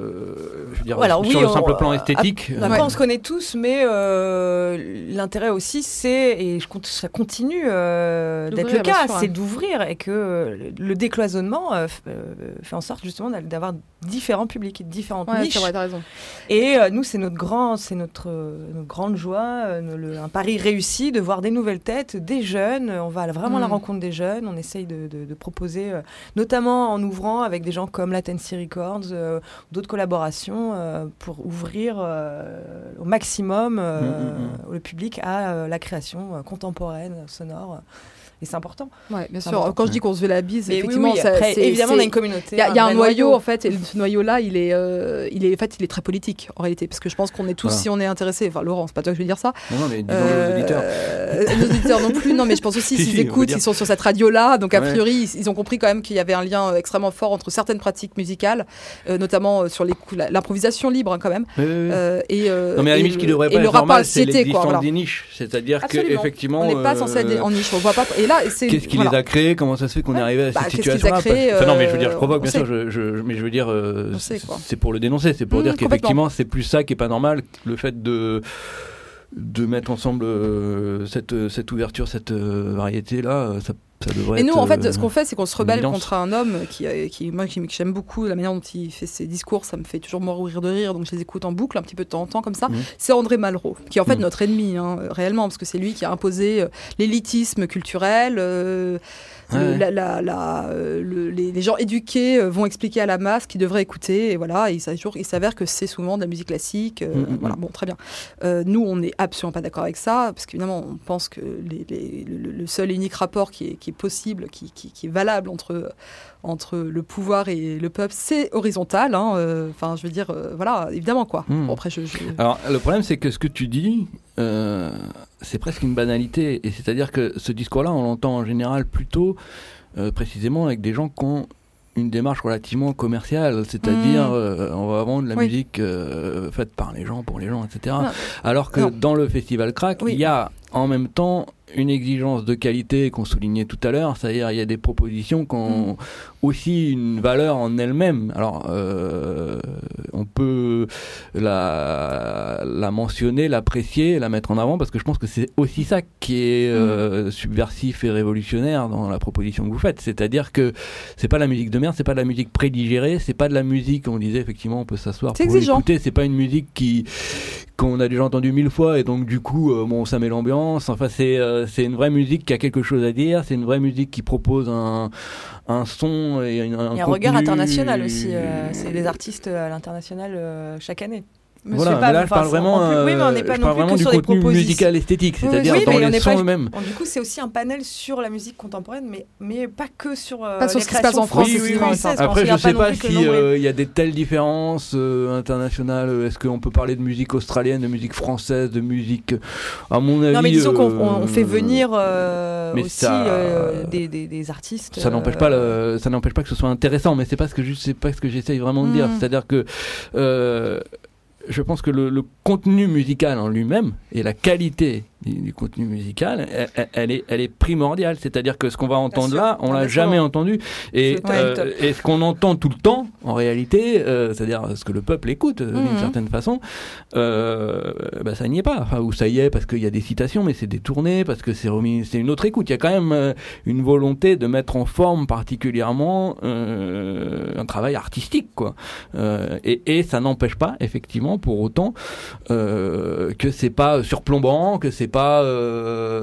je veux dire, sur le simple plan esthétique. Après, on se connaît tous, mais l'intérêt aussi, c'est, ça continue d'être le cas, c'est d'ouvrir, et que le décloisonnement fait en sorte justement d'avoir différents publics, différentes niches. C'est vrai, t'as raison. Et nous, c'est notre grande joie, un pari réussi de voir des nouvelles têtes, des jeunes. On va vraiment à la rencontre des jeunes. On essaye de proposer, notamment en ouvrant avec des gens comme Latency Records, d'autres collaborations pour ouvrir au maximum le public à la création contemporaine, sonore. Et c'est important. Ouais, bien sûr. Quand je dis qu'on se fait la bise, effectivement, évidemment, on a une communauté. Il y a un noyau, en fait, et ce noyau-là, il est très politique, en réalité, parce que je pense qu'on est tous, si on est intéressé, enfin, Laurent, c'est pas toi que je veux dire ça. Non, mais disons nos auditeurs. Nos auditeurs non plus, non, mais je pense aussi, s'ils écoutent, ils sont sur cette radio-là, donc a priori, ils ont compris quand même qu'il y avait un lien extrêmement fort entre certaines pratiques musicales, notamment sur l'improvisation libre, quand même. Non, mais à la limite, ce qui devrait pas être normal, c'est l'existence des niches. C'est-à-dire qu'effectivement. On n'est pas censé être en niche, on voit pas. Qu'est-ce qui les a créés? Comment ça se fait qu'on est arrivé à cette situation-là? Non, mais je veux dire, je provoque, bien sûr, mais je veux dire, c'est pour le dénoncer, c'est pour dire qu'effectivement, c'est plus ça qui est pas normal, le fait de mettre ensemble cette ouverture, cette variété-là, ça devrait et nous, être, en fait, ce qu'on fait, c'est qu'on se rebelle contre un homme qui j'aime beaucoup, la manière dont il fait ses discours, ça me fait toujours mourir de rire, donc je les écoute en boucle un petit peu de temps en temps comme ça. C'est André Malraux, qui est en fait notre ennemi, réellement, parce que c'est lui qui a imposé l'élitisme culturel. Les gens éduqués vont expliquer à la masse qu'ils devraient écouter, et voilà, il s'avère que c'est souvent de la musique classique. Voilà, bon, très bien. Nous, on n'est absolument pas d'accord avec ça, parce qu'évidemment, on pense que le seul et unique rapport qui est possible, qui est valable entre le pouvoir et le peuple, c'est horizontal. Enfin, je veux dire, voilà, évidemment, quoi. Bon, après, Alors, le problème, c'est que ce que tu dis, c'est presque une banalité. Et c'est-à-dire que ce discours-là, on l'entend en général plutôt, précisément, avec des gens qui ont une démarche relativement commerciale, c'est-à-dire on va vendre la musique faite par les gens, pour les gens, etc. Non. Alors que dans le Festival Crack, il y a en même temps une exigence de qualité qu'on soulignait tout à l'heure, c'est-à-dire il y a des propositions qui ont aussi une valeur en elles-mêmes. Alors on peut la mentionner, l'apprécier, la mettre en avant, parce que je pense que c'est aussi ça qui est subversif et révolutionnaire dans la proposition que vous faites, c'est-à-dire que c'est pas la musique de merde, c'est pas de la musique prédigérée, c'est pas de la musique, on disait effectivement on peut s'asseoir pour l'écouter, c'est pas une musique qu'on a déjà entendu 1000 fois et donc du coup bon ça met l'ambiance, enfin c'est une vraie musique qui a quelque chose à dire, c'est une vraie musique qui propose un son et un regard international aussi, c'est des artistes à l'international chaque année. Voilà, mais là je parle vraiment du contenu musical esthétique, c'est-à-dire dans les sons eux-mêmes. Bon, du coup c'est aussi un panel sur la musique contemporaine, mais pas que sur pas sur ce qui se passe en France. Après je sais pas si il y a des telles différences internationales. Est-ce qu'on peut parler de musique australienne, de musique française, de musique, à mon avis. Non mais disons qu'on fait venir aussi des artistes. Ça n'empêche pas que ce soit intéressant, mais c'est pas ce que j'essaye vraiment de dire. C'est-à-dire que je pense que le contenu musical en lui-même et la qualité du contenu musical, elle est primordiale. C'est-à-dire que ce qu'on va entendre là, on l'a jamais entendu. Et ce qu'on entend tout le temps, en réalité, c'est-à-dire ce que le peuple écoute d'une certaine façon, ça n'y est pas. Enfin, ou ça y est parce qu'il y a des citations, mais c'est détourné, parce que c'est une autre écoute. Il y a quand même une volonté de mettre en forme particulièrement un travail artistique, quoi. Et ça n'empêche pas, effectivement, pour autant, que c'est pas surplombant, que c'est pas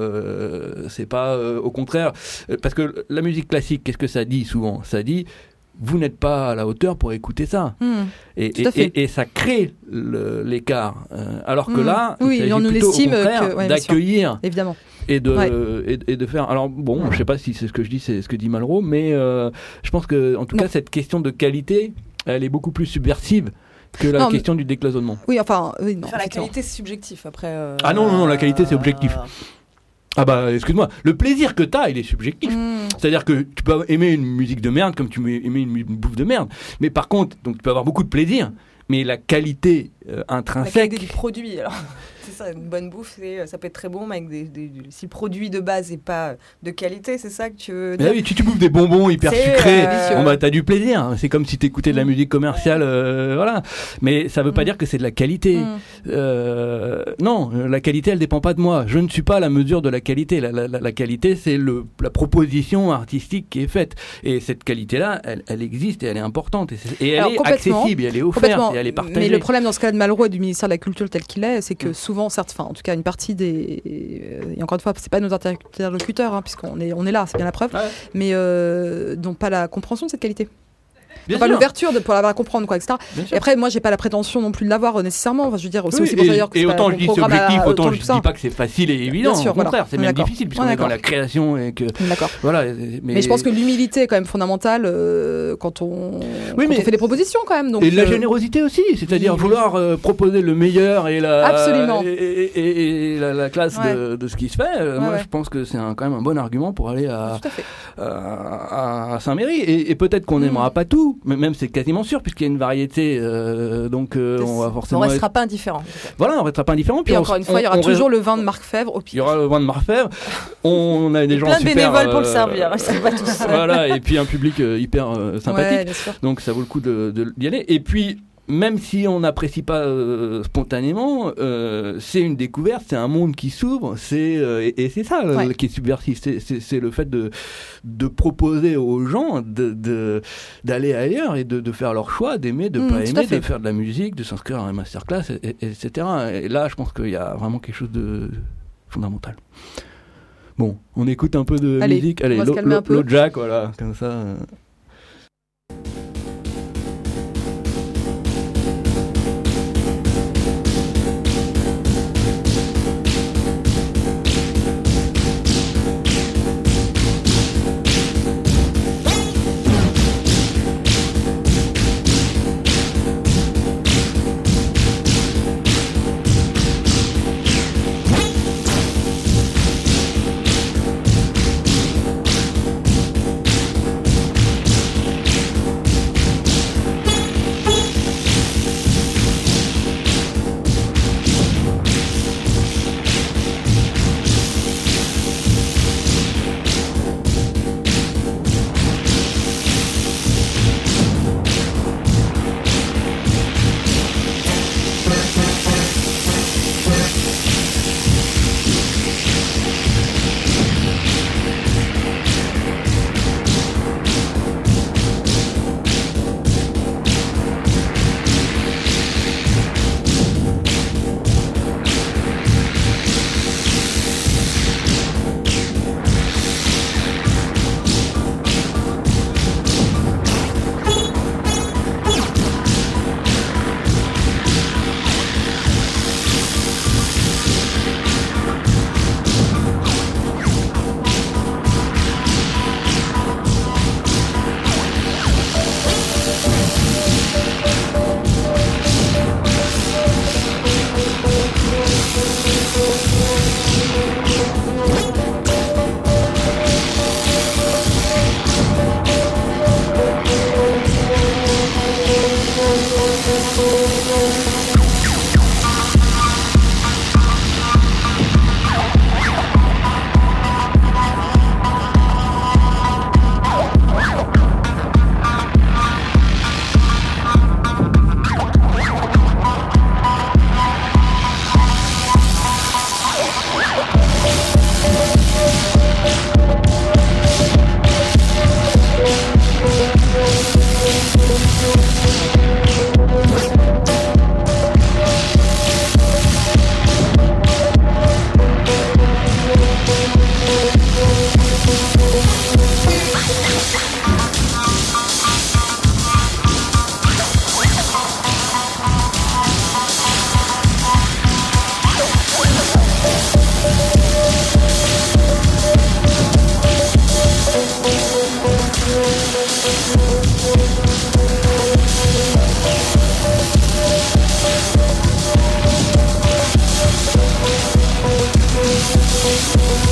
au contraire, parce que la musique classique, qu'est-ce que ça dit souvent? Ça dit vous n'êtes pas à la hauteur pour écouter ça. Et ça crée l'écart. Alors que là, il s'agit plutôt au contraire d'accueillir. Évidemment. Et de faire. Alors bon, je sais pas si c'est ce que je dis, c'est ce que dit Malraux, mais je pense que en tout cas cette question de qualité, elle est beaucoup plus subversive que la question du décloisonnement. Oui, enfin, la qualité c'est subjectif après. Ah non, la qualité c'est objectif. Ah bah excuse-moi, le plaisir que t'as, il est subjectif. C'est-à-dire que tu peux aimer une musique de merde comme tu peux aimer une bouffe de merde. Mais par contre, donc tu peux avoir beaucoup de plaisir, mais la qualité intrinsèque. La qualité du produit, alors. C'est ça, une bonne bouffe, ça peut être très bon, mais avec si le produit de base n'est pas de qualité, c'est ça que tu veux dire. Oui, tu bouffes des bonbons hyper sucrés, t'as du plaisir. C'est comme si t'écoutais de la musique commerciale, voilà. Mais ça veut pas dire que c'est de la qualité. Non, la qualité, elle dépend pas de moi. Je ne suis pas à la mesure de la qualité. La qualité, c'est la proposition artistique qui est faite. Et cette qualité-là, elle existe et elle est importante. Et elle est accessible, et elle est offerte, et elle est partagée. Mais le problème dans ce cas de Malraux et du ministère de la Culture tel qu'il est, c'est que souvent, certes, en tout cas une partie des... Et encore une fois, c'est pas nos interlocuteurs, puisqu'on est là, c'est bien la preuve, mais n'ont pas la compréhension de cette qualité. Pas l'ouverture pour la comprendre, quoi, etc. Et après, moi, j'ai pas la prétention non plus de l'avoir nécessairement. Enfin, je veux dire, c'est aussi pour d'ailleurs que et autant je dis c'est objectif, autant je dis pas que c'est facile et évident. Bien sûr, au contraire, c'est même difficile puisqu'on est dans la création et que. D'accord. Voilà. Mais je pense que l'humilité est quand même fondamentale quand on fait des propositions, quand même. Donc, et la générosité aussi, c'est-à-dire vouloir proposer le meilleur et la. Absolument. Et la classe de ce qui se fait. Moi, je pense que c'est quand même un bon argument pour aller à Saint-Méry. Et peut-être qu'on n'aimera pas tout. Mais même c'est quasiment sûr puisqu'il y a une variété, donc on va forcément. On restera pas indifférent. Voilà, on restera pas indifférent. Puis encore une fois, il y aura toujours le vin de Marc Fèvre au pire. Il y aura le vin de Marc Fèvre. On a des gens plein de super. bénévoles pour le servir. C'est pas tout ça. Voilà, et puis un public hyper sympathique. Ouais, donc ça vaut le coup d'y aller. Et puis. Même si on n'apprécie pas spontanément, c'est une découverte, c'est un monde qui s'ouvre, et c'est ça qui est subversif, c'est le fait de proposer aux gens d'aller ailleurs et de faire leur choix, d'aimer, de pas aimer, de faire de la musique, de s'inscrire à un masterclass, etc. Et là, je pense qu'il y a vraiment quelque chose de fondamental. Bon, on écoute un peu de musique. Allez, Low Jack, voilà, comme ça.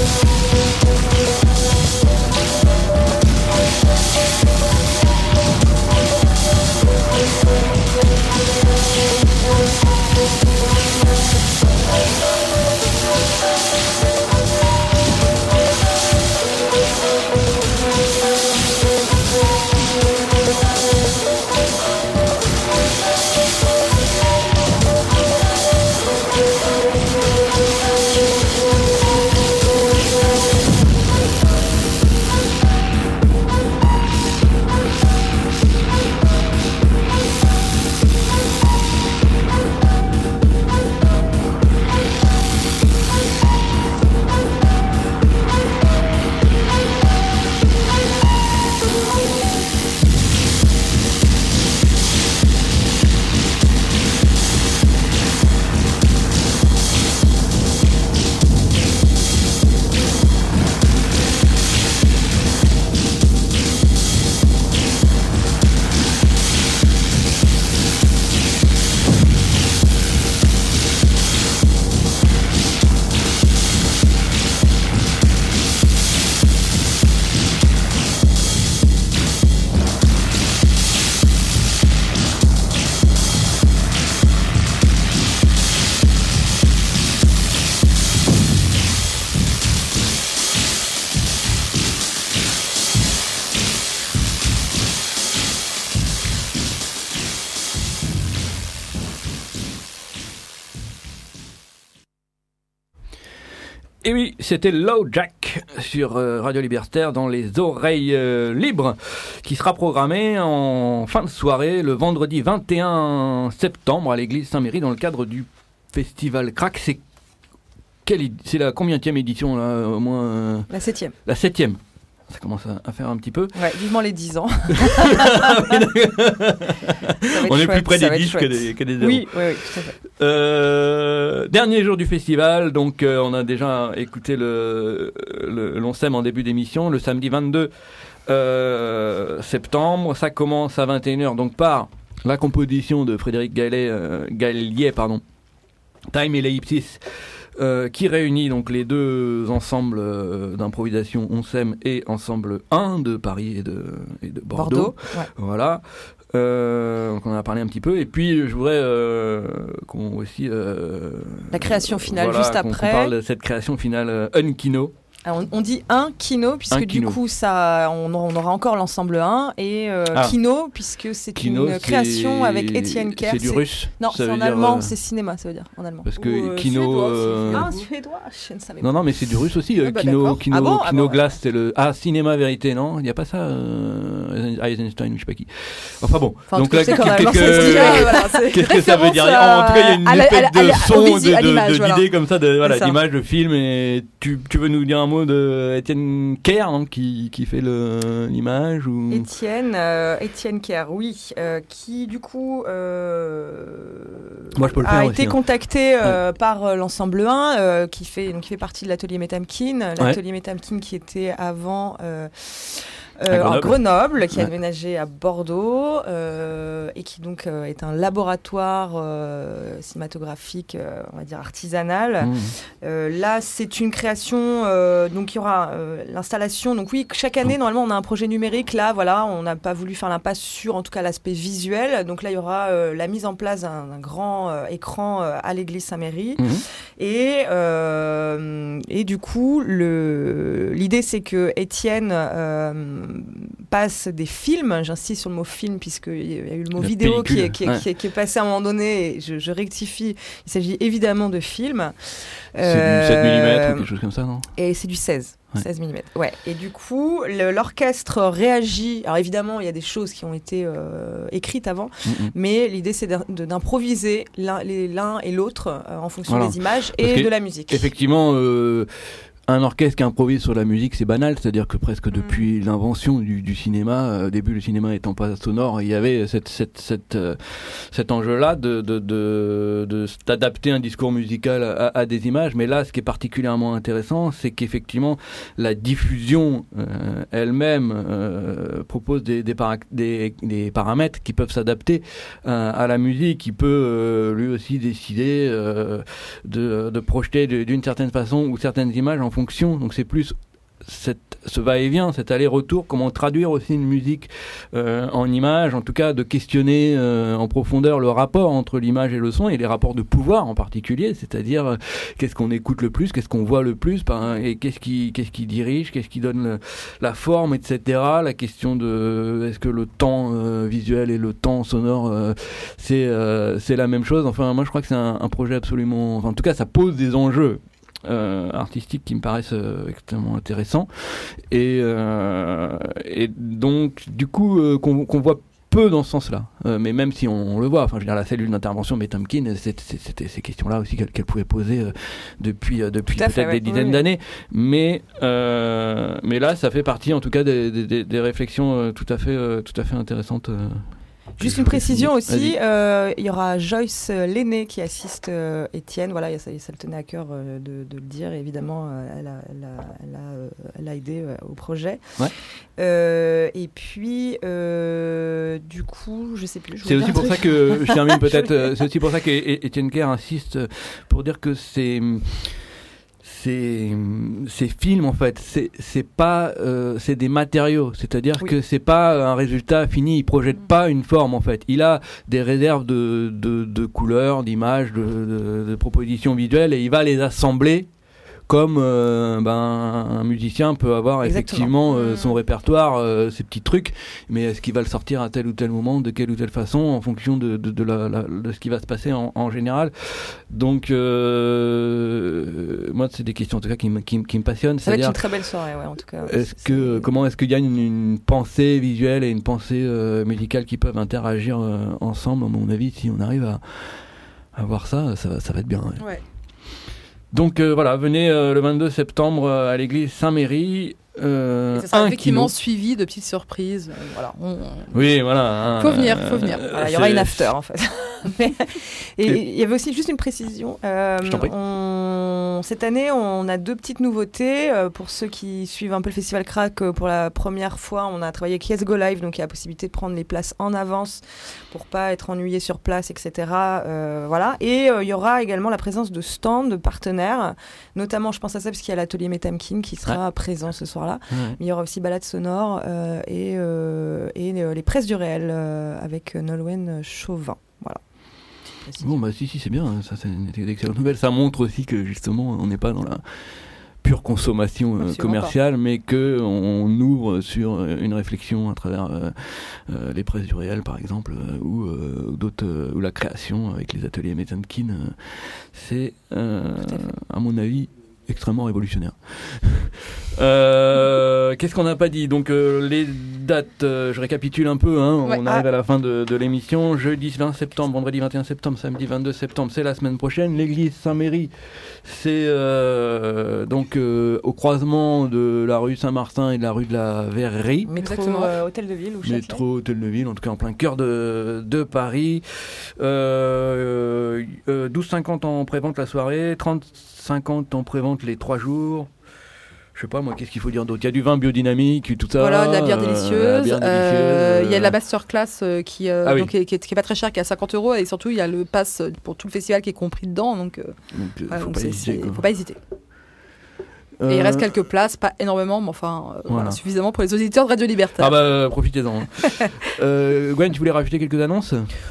Et oui, c'était Low Jack sur Radio Libertaire dans les oreilles libres, qui sera programmé en fin de soirée le vendredi 21 septembre à l'église Saint-Méry dans le cadre du festival Crack. C'est la combienième édition là, au moins La 7e. La 7e. Ça commence à faire un petit peu. Ouais, vivement les 10 ans. On est plus près des 10 que des 0. Oui, tout à fait. Dernier jour du festival, donc on a déjà écouté le l'ONSEM en début d'émission, le samedi 22 septembre. Ça commence à 21h, donc par la composition de Frédéric Gallier, Time et Ellipsis. Qui réunit donc les deux ensembles d'improvisation ONSEM et ensemble 1 de Paris et de Bordeaux. Ouais. Voilà. Donc on en a parlé un petit peu. Et puis je voudrais qu'on aussi... la création finale, voilà, juste après. On parle de cette création finale Unkino. Alors, on dit un Kino, puisque du coup, on aura encore l'ensemble 1, et Kino, puisque c'est Kino, une création avec Étienne Kerr. C'est du russe? Non, c'est en allemand, c'est cinéma, ça veut dire, en allemand. Parce que Kino... suédois, je ne savais pas. Non, mais c'est du russe aussi. Kino Glass, c'est le... Ah, cinéma vérité, non? Il n'y a pas ça Eisenstein, je sais pas qui. Enfin bon. Donc là, qu'est-ce que ça veut dire? En tout cas, il y a une espèce de son, d'idée comme ça, d'image de film, et tu veux nous dire un mot de Étienne Kerr, hein, qui fait l'image ou... Étienne Kerr, oui, qui du coup moi, je peux le a faire été aussi, contacté par l'ensemble 1 qui fait partie de l'atelier Metamkin, l'atelier Metamkin qui était avant à Grenoble, qui a déménagé à Bordeaux et qui donc est un laboratoire cinématographique, on va dire artisanal. Là, c'est une création, donc il y aura l'installation. Donc oui, chaque année, normalement, on a un projet numérique. Là, voilà, on n'a pas voulu faire l'impasse sur, en tout cas, l'aspect visuel. Donc là, il y aura la mise en place d'un grand écran à l'église Saint-Méry. Et du coup, l'idée, c'est que Étienne passe des films, j'insiste sur le mot film puisqu'il y a eu le mot vidéo qui est passé à un moment donné, et je rectifie, il s'agit évidemment de films. C'est du 7 mm ou quelque chose comme ça, non? Et c'est du 16. 16 mm, ouais. Et du coup, l'orchestre réagit. Alors évidemment, il y a des choses qui ont été écrites avant, mais l'idée c'est d'improviser l'un et l'autre en fonction des images et de la musique. Effectivement, un orchestre qui improvise sur la musique, c'est banal, c'est-à-dire que presque depuis l'invention du cinéma, au début le cinéma étant pas sonore, il y avait cet enjeu-là d'adapter un discours musical à des images. Mais là, ce qui est particulièrement intéressant, c'est qu'effectivement la diffusion elle-même propose des paramètres qui peuvent s'adapter à la musique, qui peut lui aussi décider de projeter d'une certaine façon ou certaines images en fonction. Donc c'est plus ce va-et-vient, cet aller-retour, comment traduire aussi une musique en image, en tout cas de questionner en profondeur le rapport entre l'image et le son, et les rapports de pouvoir en particulier, c'est-à-dire qu'est-ce qu'on écoute le plus, qu'est-ce qu'on voit le plus, et qu'est-ce qui dirige, qu'est-ce qui donne la forme, etc. La question de est-ce que le temps visuel et le temps sonore c'est la même chose. Enfin, moi je crois que c'est un projet absolument... Enfin, en tout cas, ça pose des enjeux artistiques qui me paraissent extrêmement intéressants, et donc du coup qu'on voit peu dans ce sens-là, mais même si on le voit, enfin je veux dire, la cellule d'intervention de Temkin, c'était ces questions-là aussi qu'elle pouvait poser depuis peut-être des dizaines d'années, mais là ça fait partie en tout cas des réflexions tout à fait intéressantes. Juste une précision aussi, il y aura Joyce Lenné qui assiste Étienne, voilà, ça le tenait à cœur de le dire, et évidemment elle a aidé au projet. Ouais. Et puis du coup, je sais plus. C'est aussi pour ça que je termine peut-être. C'est aussi pour ça qu'Étienne Kerr insiste pour dire que ces films en fait c'est pas c'est des matériaux, c'est-à-dire que c'est pas un résultat fini, il projette pas une forme en fait, il a des réserves de couleurs, d'images, de propositions visuelles, et il va les assembler comme un musicien peut avoir effectivement son répertoire, ses petits trucs, mais est-ce qu'il va le sortir à tel ou tel moment, de quelle ou telle façon, en fonction de ce qui va se passer en général. Donc moi c'est des questions en tout cas qui me passionnent. Ça va être une très belle soirée, ouais, en tout cas. Comment est-ce qu'il y a une pensée visuelle et une pensée musicale qui peuvent interagir ensemble? À mon avis, si on arrive à voir ça va être bien. Ouais. Donc voilà, venez le 22 septembre à l'église Saint-Méry. Ça sera effectivement suivi de petites surprises. Voilà, oui, voilà. Faut venir. Voilà, il y aura une after en fait. Et il y avait aussi juste une précision. Je t'en prie. Cette année, on a 2 petites nouveautés. Pour ceux qui suivent un peu le Festival Crack, pour la première fois, on a travaillé avec Yes Go Live, donc il y a la possibilité de prendre les places en avance pour pas être ennuyé sur place, etc. Voilà. Et il y aura également la présence de stands de partenaires, notamment, je pense à ça parce qu'il y a l'atelier Temkin qui sera présent ce soir-là. Mais il y aura aussi Balade Sonore et les presses du réel avec Nolwenn Chauvin. Voilà. Bon, bah si, c'est bien, ça c'est une excellente nouvelle. Ça montre aussi que justement on n'est pas dans la pure consommation commerciale, mais qu'on ouvre sur une réflexion à travers les presses du réel par exemple, ou d'autres, ou la création avec les ateliers Temkin. C'est à mon avis extrêmement révolutionnaire. Qu'est-ce qu'on n'a pas dit? Donc les dates, je récapitule un peu, on arrive à la fin de l'émission. Jeudi 20 septembre, vendredi 21 septembre, samedi 22 septembre, c'est la semaine prochaine. L'église Saint-Méry, c'est donc au croisement de la rue Saint-Martin et de la rue de la Verrerie. Métro Hôtel de Ville ou Châtelet. Métro Hôtel de Ville, en tout cas en plein cœur de Paris. 12,50 en prévente la soirée, 30,50 en prévente les 3 jours. Je sais pas moi, qu'est-ce qu'il faut dire d'autre? Il y a du vin biodynamique, tout ça. Voilà, de la bière délicieuse. Il y a la masterclass qui est pas très chère, qui est à 50 €, et surtout il y a le pass pour tout le festival qui est compris dedans, donc faut pas hésiter. Et il reste quelques places, pas énormément, mais enfin voilà, suffisamment pour les auditeurs de Radio Libertaire. Ah bah profitez-en. Gwen, tu voulais rajouter quelques annonces?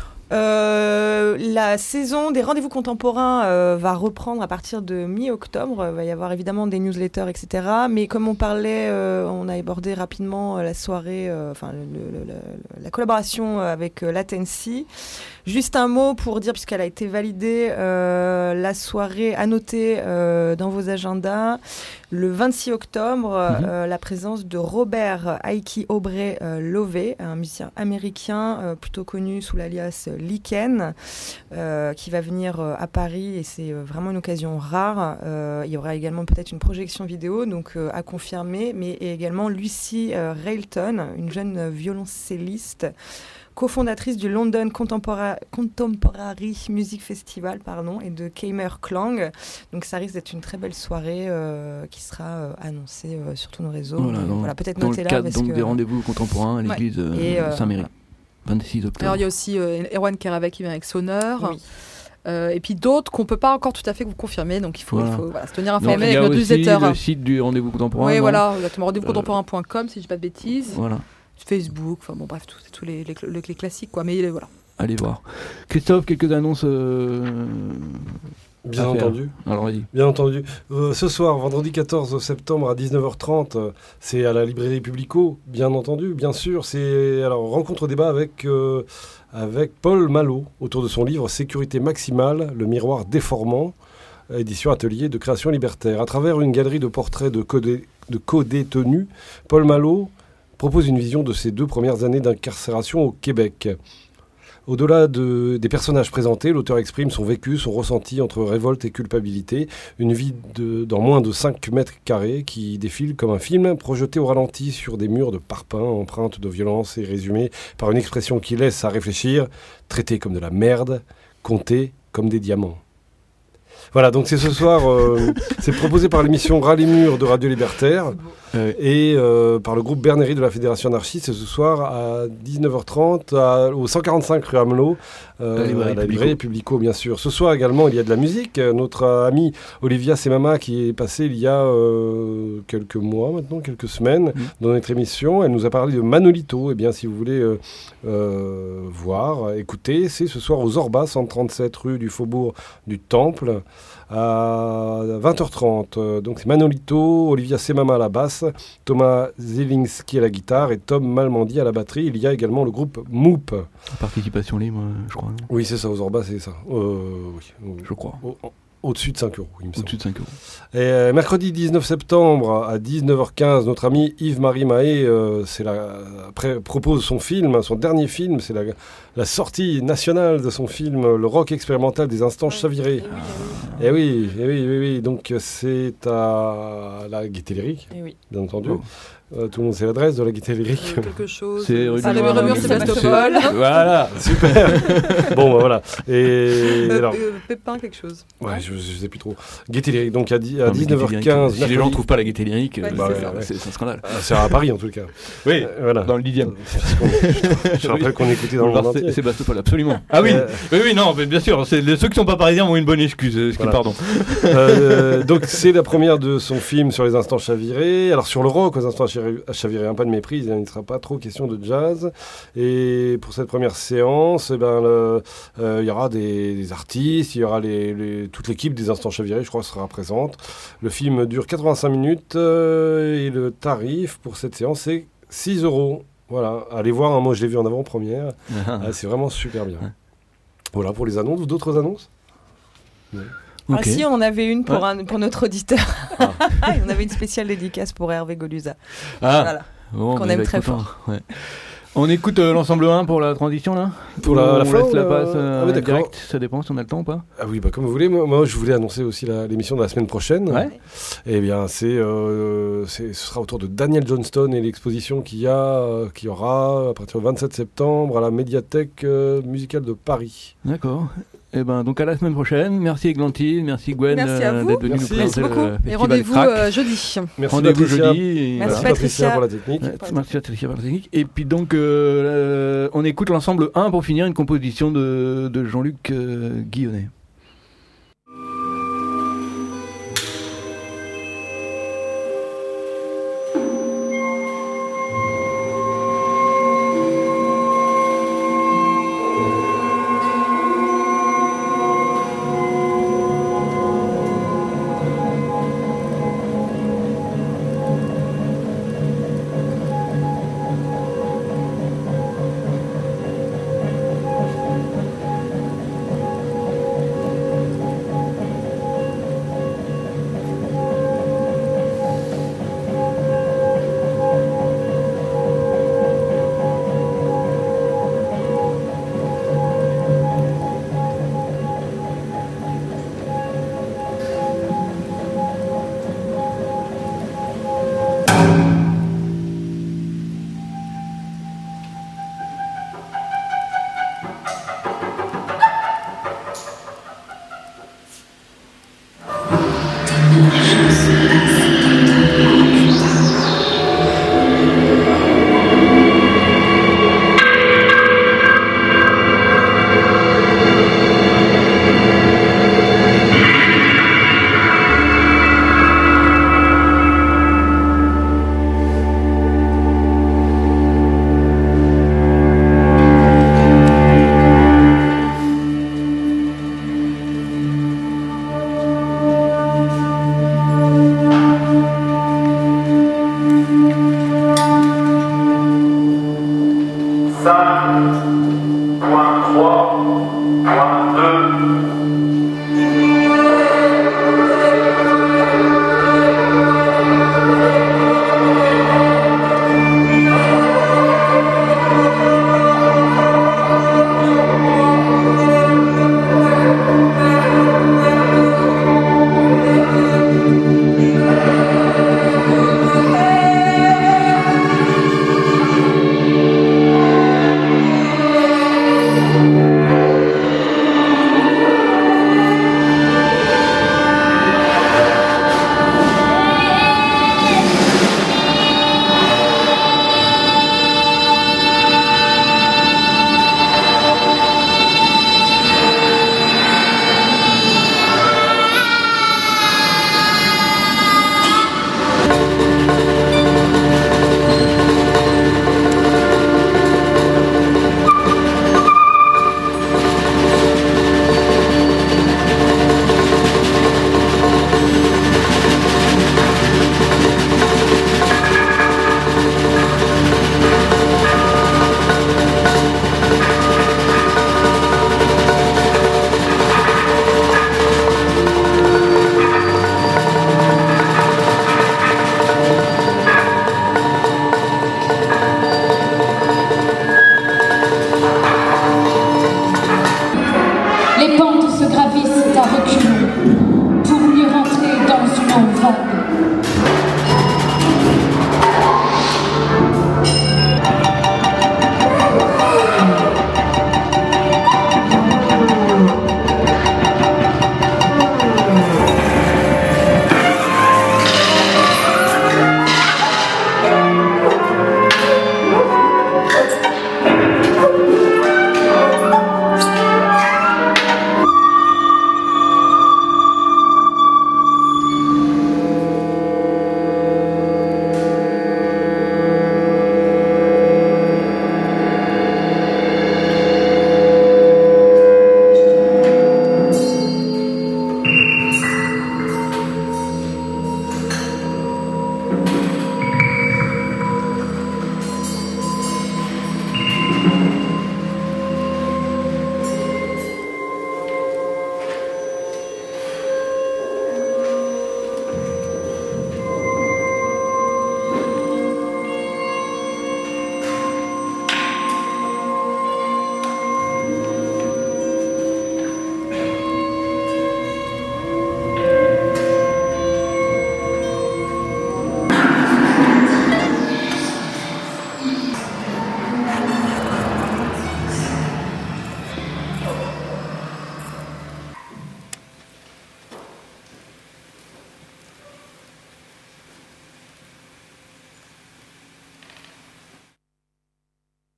La saison des rendez-vous contemporains va reprendre à partir de mi-octobre. Il va y avoir évidemment des newsletters, etc. Mais comme on parlait, on a abordé rapidement la soirée, la collaboration avec Latency. Juste un mot pour dire, puisqu'elle a été validée, la soirée à noter dans vos agendas. Le 26 octobre, la présence de Robert Aiki Aubrey Lové, un musicien américain plutôt connu sous l'alias Liken, qui va venir à Paris, et c'est vraiment une occasion rare. Il y aura également peut-être une projection vidéo, donc à confirmer, mais également Lucy Railton, une jeune violoncelliste, cofondatrice du London Contemporary Music Festival, et de Kamer Klang. Donc ça risque d'être une très belle soirée qui sera annoncée sur tous nos réseaux. Voilà, peut-être notez-la. Dans le cadre des rendez-vous contemporains à l'église Saint-Méry. 26 octobre. Alors il y a aussi Erwan Keravec qui vient avec Sonore. Oui. Et puis d'autres qu'on peut pas encore tout à fait vous confirmer, donc il faut se tenir Donc, informé il y avec a notre aussi newsletter. le site du Rendez-vous Contemporain. Oui, non voilà, exactement. Rendez-vous-contemporain.com, si je dis pas de bêtises. Voilà. Facebook, enfin bon, bref, tous les classiques, quoi. Mais voilà. Allez voir. Christophe, quelques annonces Bien entendu. Alors, vas-y. Bien entendu. Ce soir, vendredi 14 septembre à 19h30, c'est à la librairie Publico, bien entendu, bien sûr. C'est alors rencontre débat avec Paul Malo autour de son livre Sécurité maximale, le miroir déformant, édition Atelier de création libertaire. À travers une galerie de portraits de co-détenus, Paul Malo propose une vision de ses 2 premières années d'incarcération au Québec. Au-delà des personnages présentés, l'auteur exprime son vécu, son ressenti entre révolte et culpabilité, une vie dans moins de 5 mètres carrés qui défile comme un film projeté au ralenti sur des murs de parpaing empreintes de violence et résumé par une expression qui laisse à réfléchir, traité comme de la merde, compté comme des diamants. Voilà, donc c'est ce soir, c'est proposé par l'émission Ras les murs de Radio Libertaire et par le groupe Bernerie de la Fédération anarchiste. C'est ce soir à 19h30 au 145 rue Amelot, à la librairie Publico, bien sûr. Ce soir également, il y a de la musique. Notre amie Olivia Semama qui est passée il y a quelques mois maintenant, quelques semaines, dans notre émission. Elle nous a parlé de Manolito. Eh bien, si vous voulez voir, écouter, c'est ce soir aux Orbas, 137 rue du Faubourg du Temple, à 20h30. Donc c'est Manolito, Olivia Semama à la basse, Thomas Zelinski à la guitare et Tom Malmandi à la batterie. Il y a également le groupe Moop. Participation libre, je crois. Non oui, c'est ça, aux Orbas, c'est ça. Oui, je crois. Au-dessus de 5 €, il me semble. Au-dessus de 5 €. Et mercredi 19 septembre à 19h15, notre ami Yves-Marie Mahé propose son film, son dernier film, c'est la sortie nationale de son film, le rock expérimental des instants chavirés. Et oui, donc c'est à la Gaîté Lyrique, bien entendu. Tout le monde sait l'adresse de la Gaîté Lyrique. Quelque chose. C'est rue de Sébastopol. Voilà, super. Bon, bah, voilà. Et alors, Pépin, quelque chose. Ouais, je sais plus trop. Gaîté Lyrique, donc à 19h15. Si les gens ne trouvent pas la Gaîté Lyrique, c'est un scandale. C'est à Paris en tout cas. Oui, voilà. Dans le 10e. Je rappelle qu'on écoutait dans le monde entier. Sébastopol, absolument. Ah oui, non, mais bien sûr. Ceux qui ne sont pas parisiens ont une bonne excuse. Voilà. Pardon. Donc c'est la première de son film sur les instants chavirés. Alors sur le rock, aux instants chavirés, pas de méprise, il ne sera pas trop question de jazz. Et pour cette première séance, il y aura des artistes, il y aura toute l'équipe des instants chavirés, je crois, sera présente. Le film dure 85 minutes et le tarif pour cette séance c'est 6 €. Voilà, allez voir, hein, moi je l'ai vu en avant-première. C'est vraiment super bien. Voilà pour les annonces. D'autres annonces? Ah si, on en avait une pour notre auditeur. On avait une spéciale dédicace pour Hervé Golusa. Voilà. Qu'on aime très fort. Ouais. On écoute l'ensemble 1 pour la transition là. Pour la fin, laisse la passe direct, ça dépend si on a le temps ou pas. Ah oui, comme vous voulez. Moi, je voulais annoncer aussi l'émission de la semaine prochaine. Ouais. Eh bien, ce sera autour de Daniel Johnston et l'exposition qu'il y aura à partir du 27 septembre à la médiathèque musicale de Paris. D'accord. Et donc à la semaine prochaine. Merci Églantine, merci Gwen d'être venue nous présenter le festival. Et rendez-vous jeudi. Merci rendez-vous Patricia. jeudi. Merci Patricia pour la technique. Merci Patricia pour la technique. Et puis donc on écoute l'ensemble 1 pour finir, une composition de Jean-Luc Guillonnet.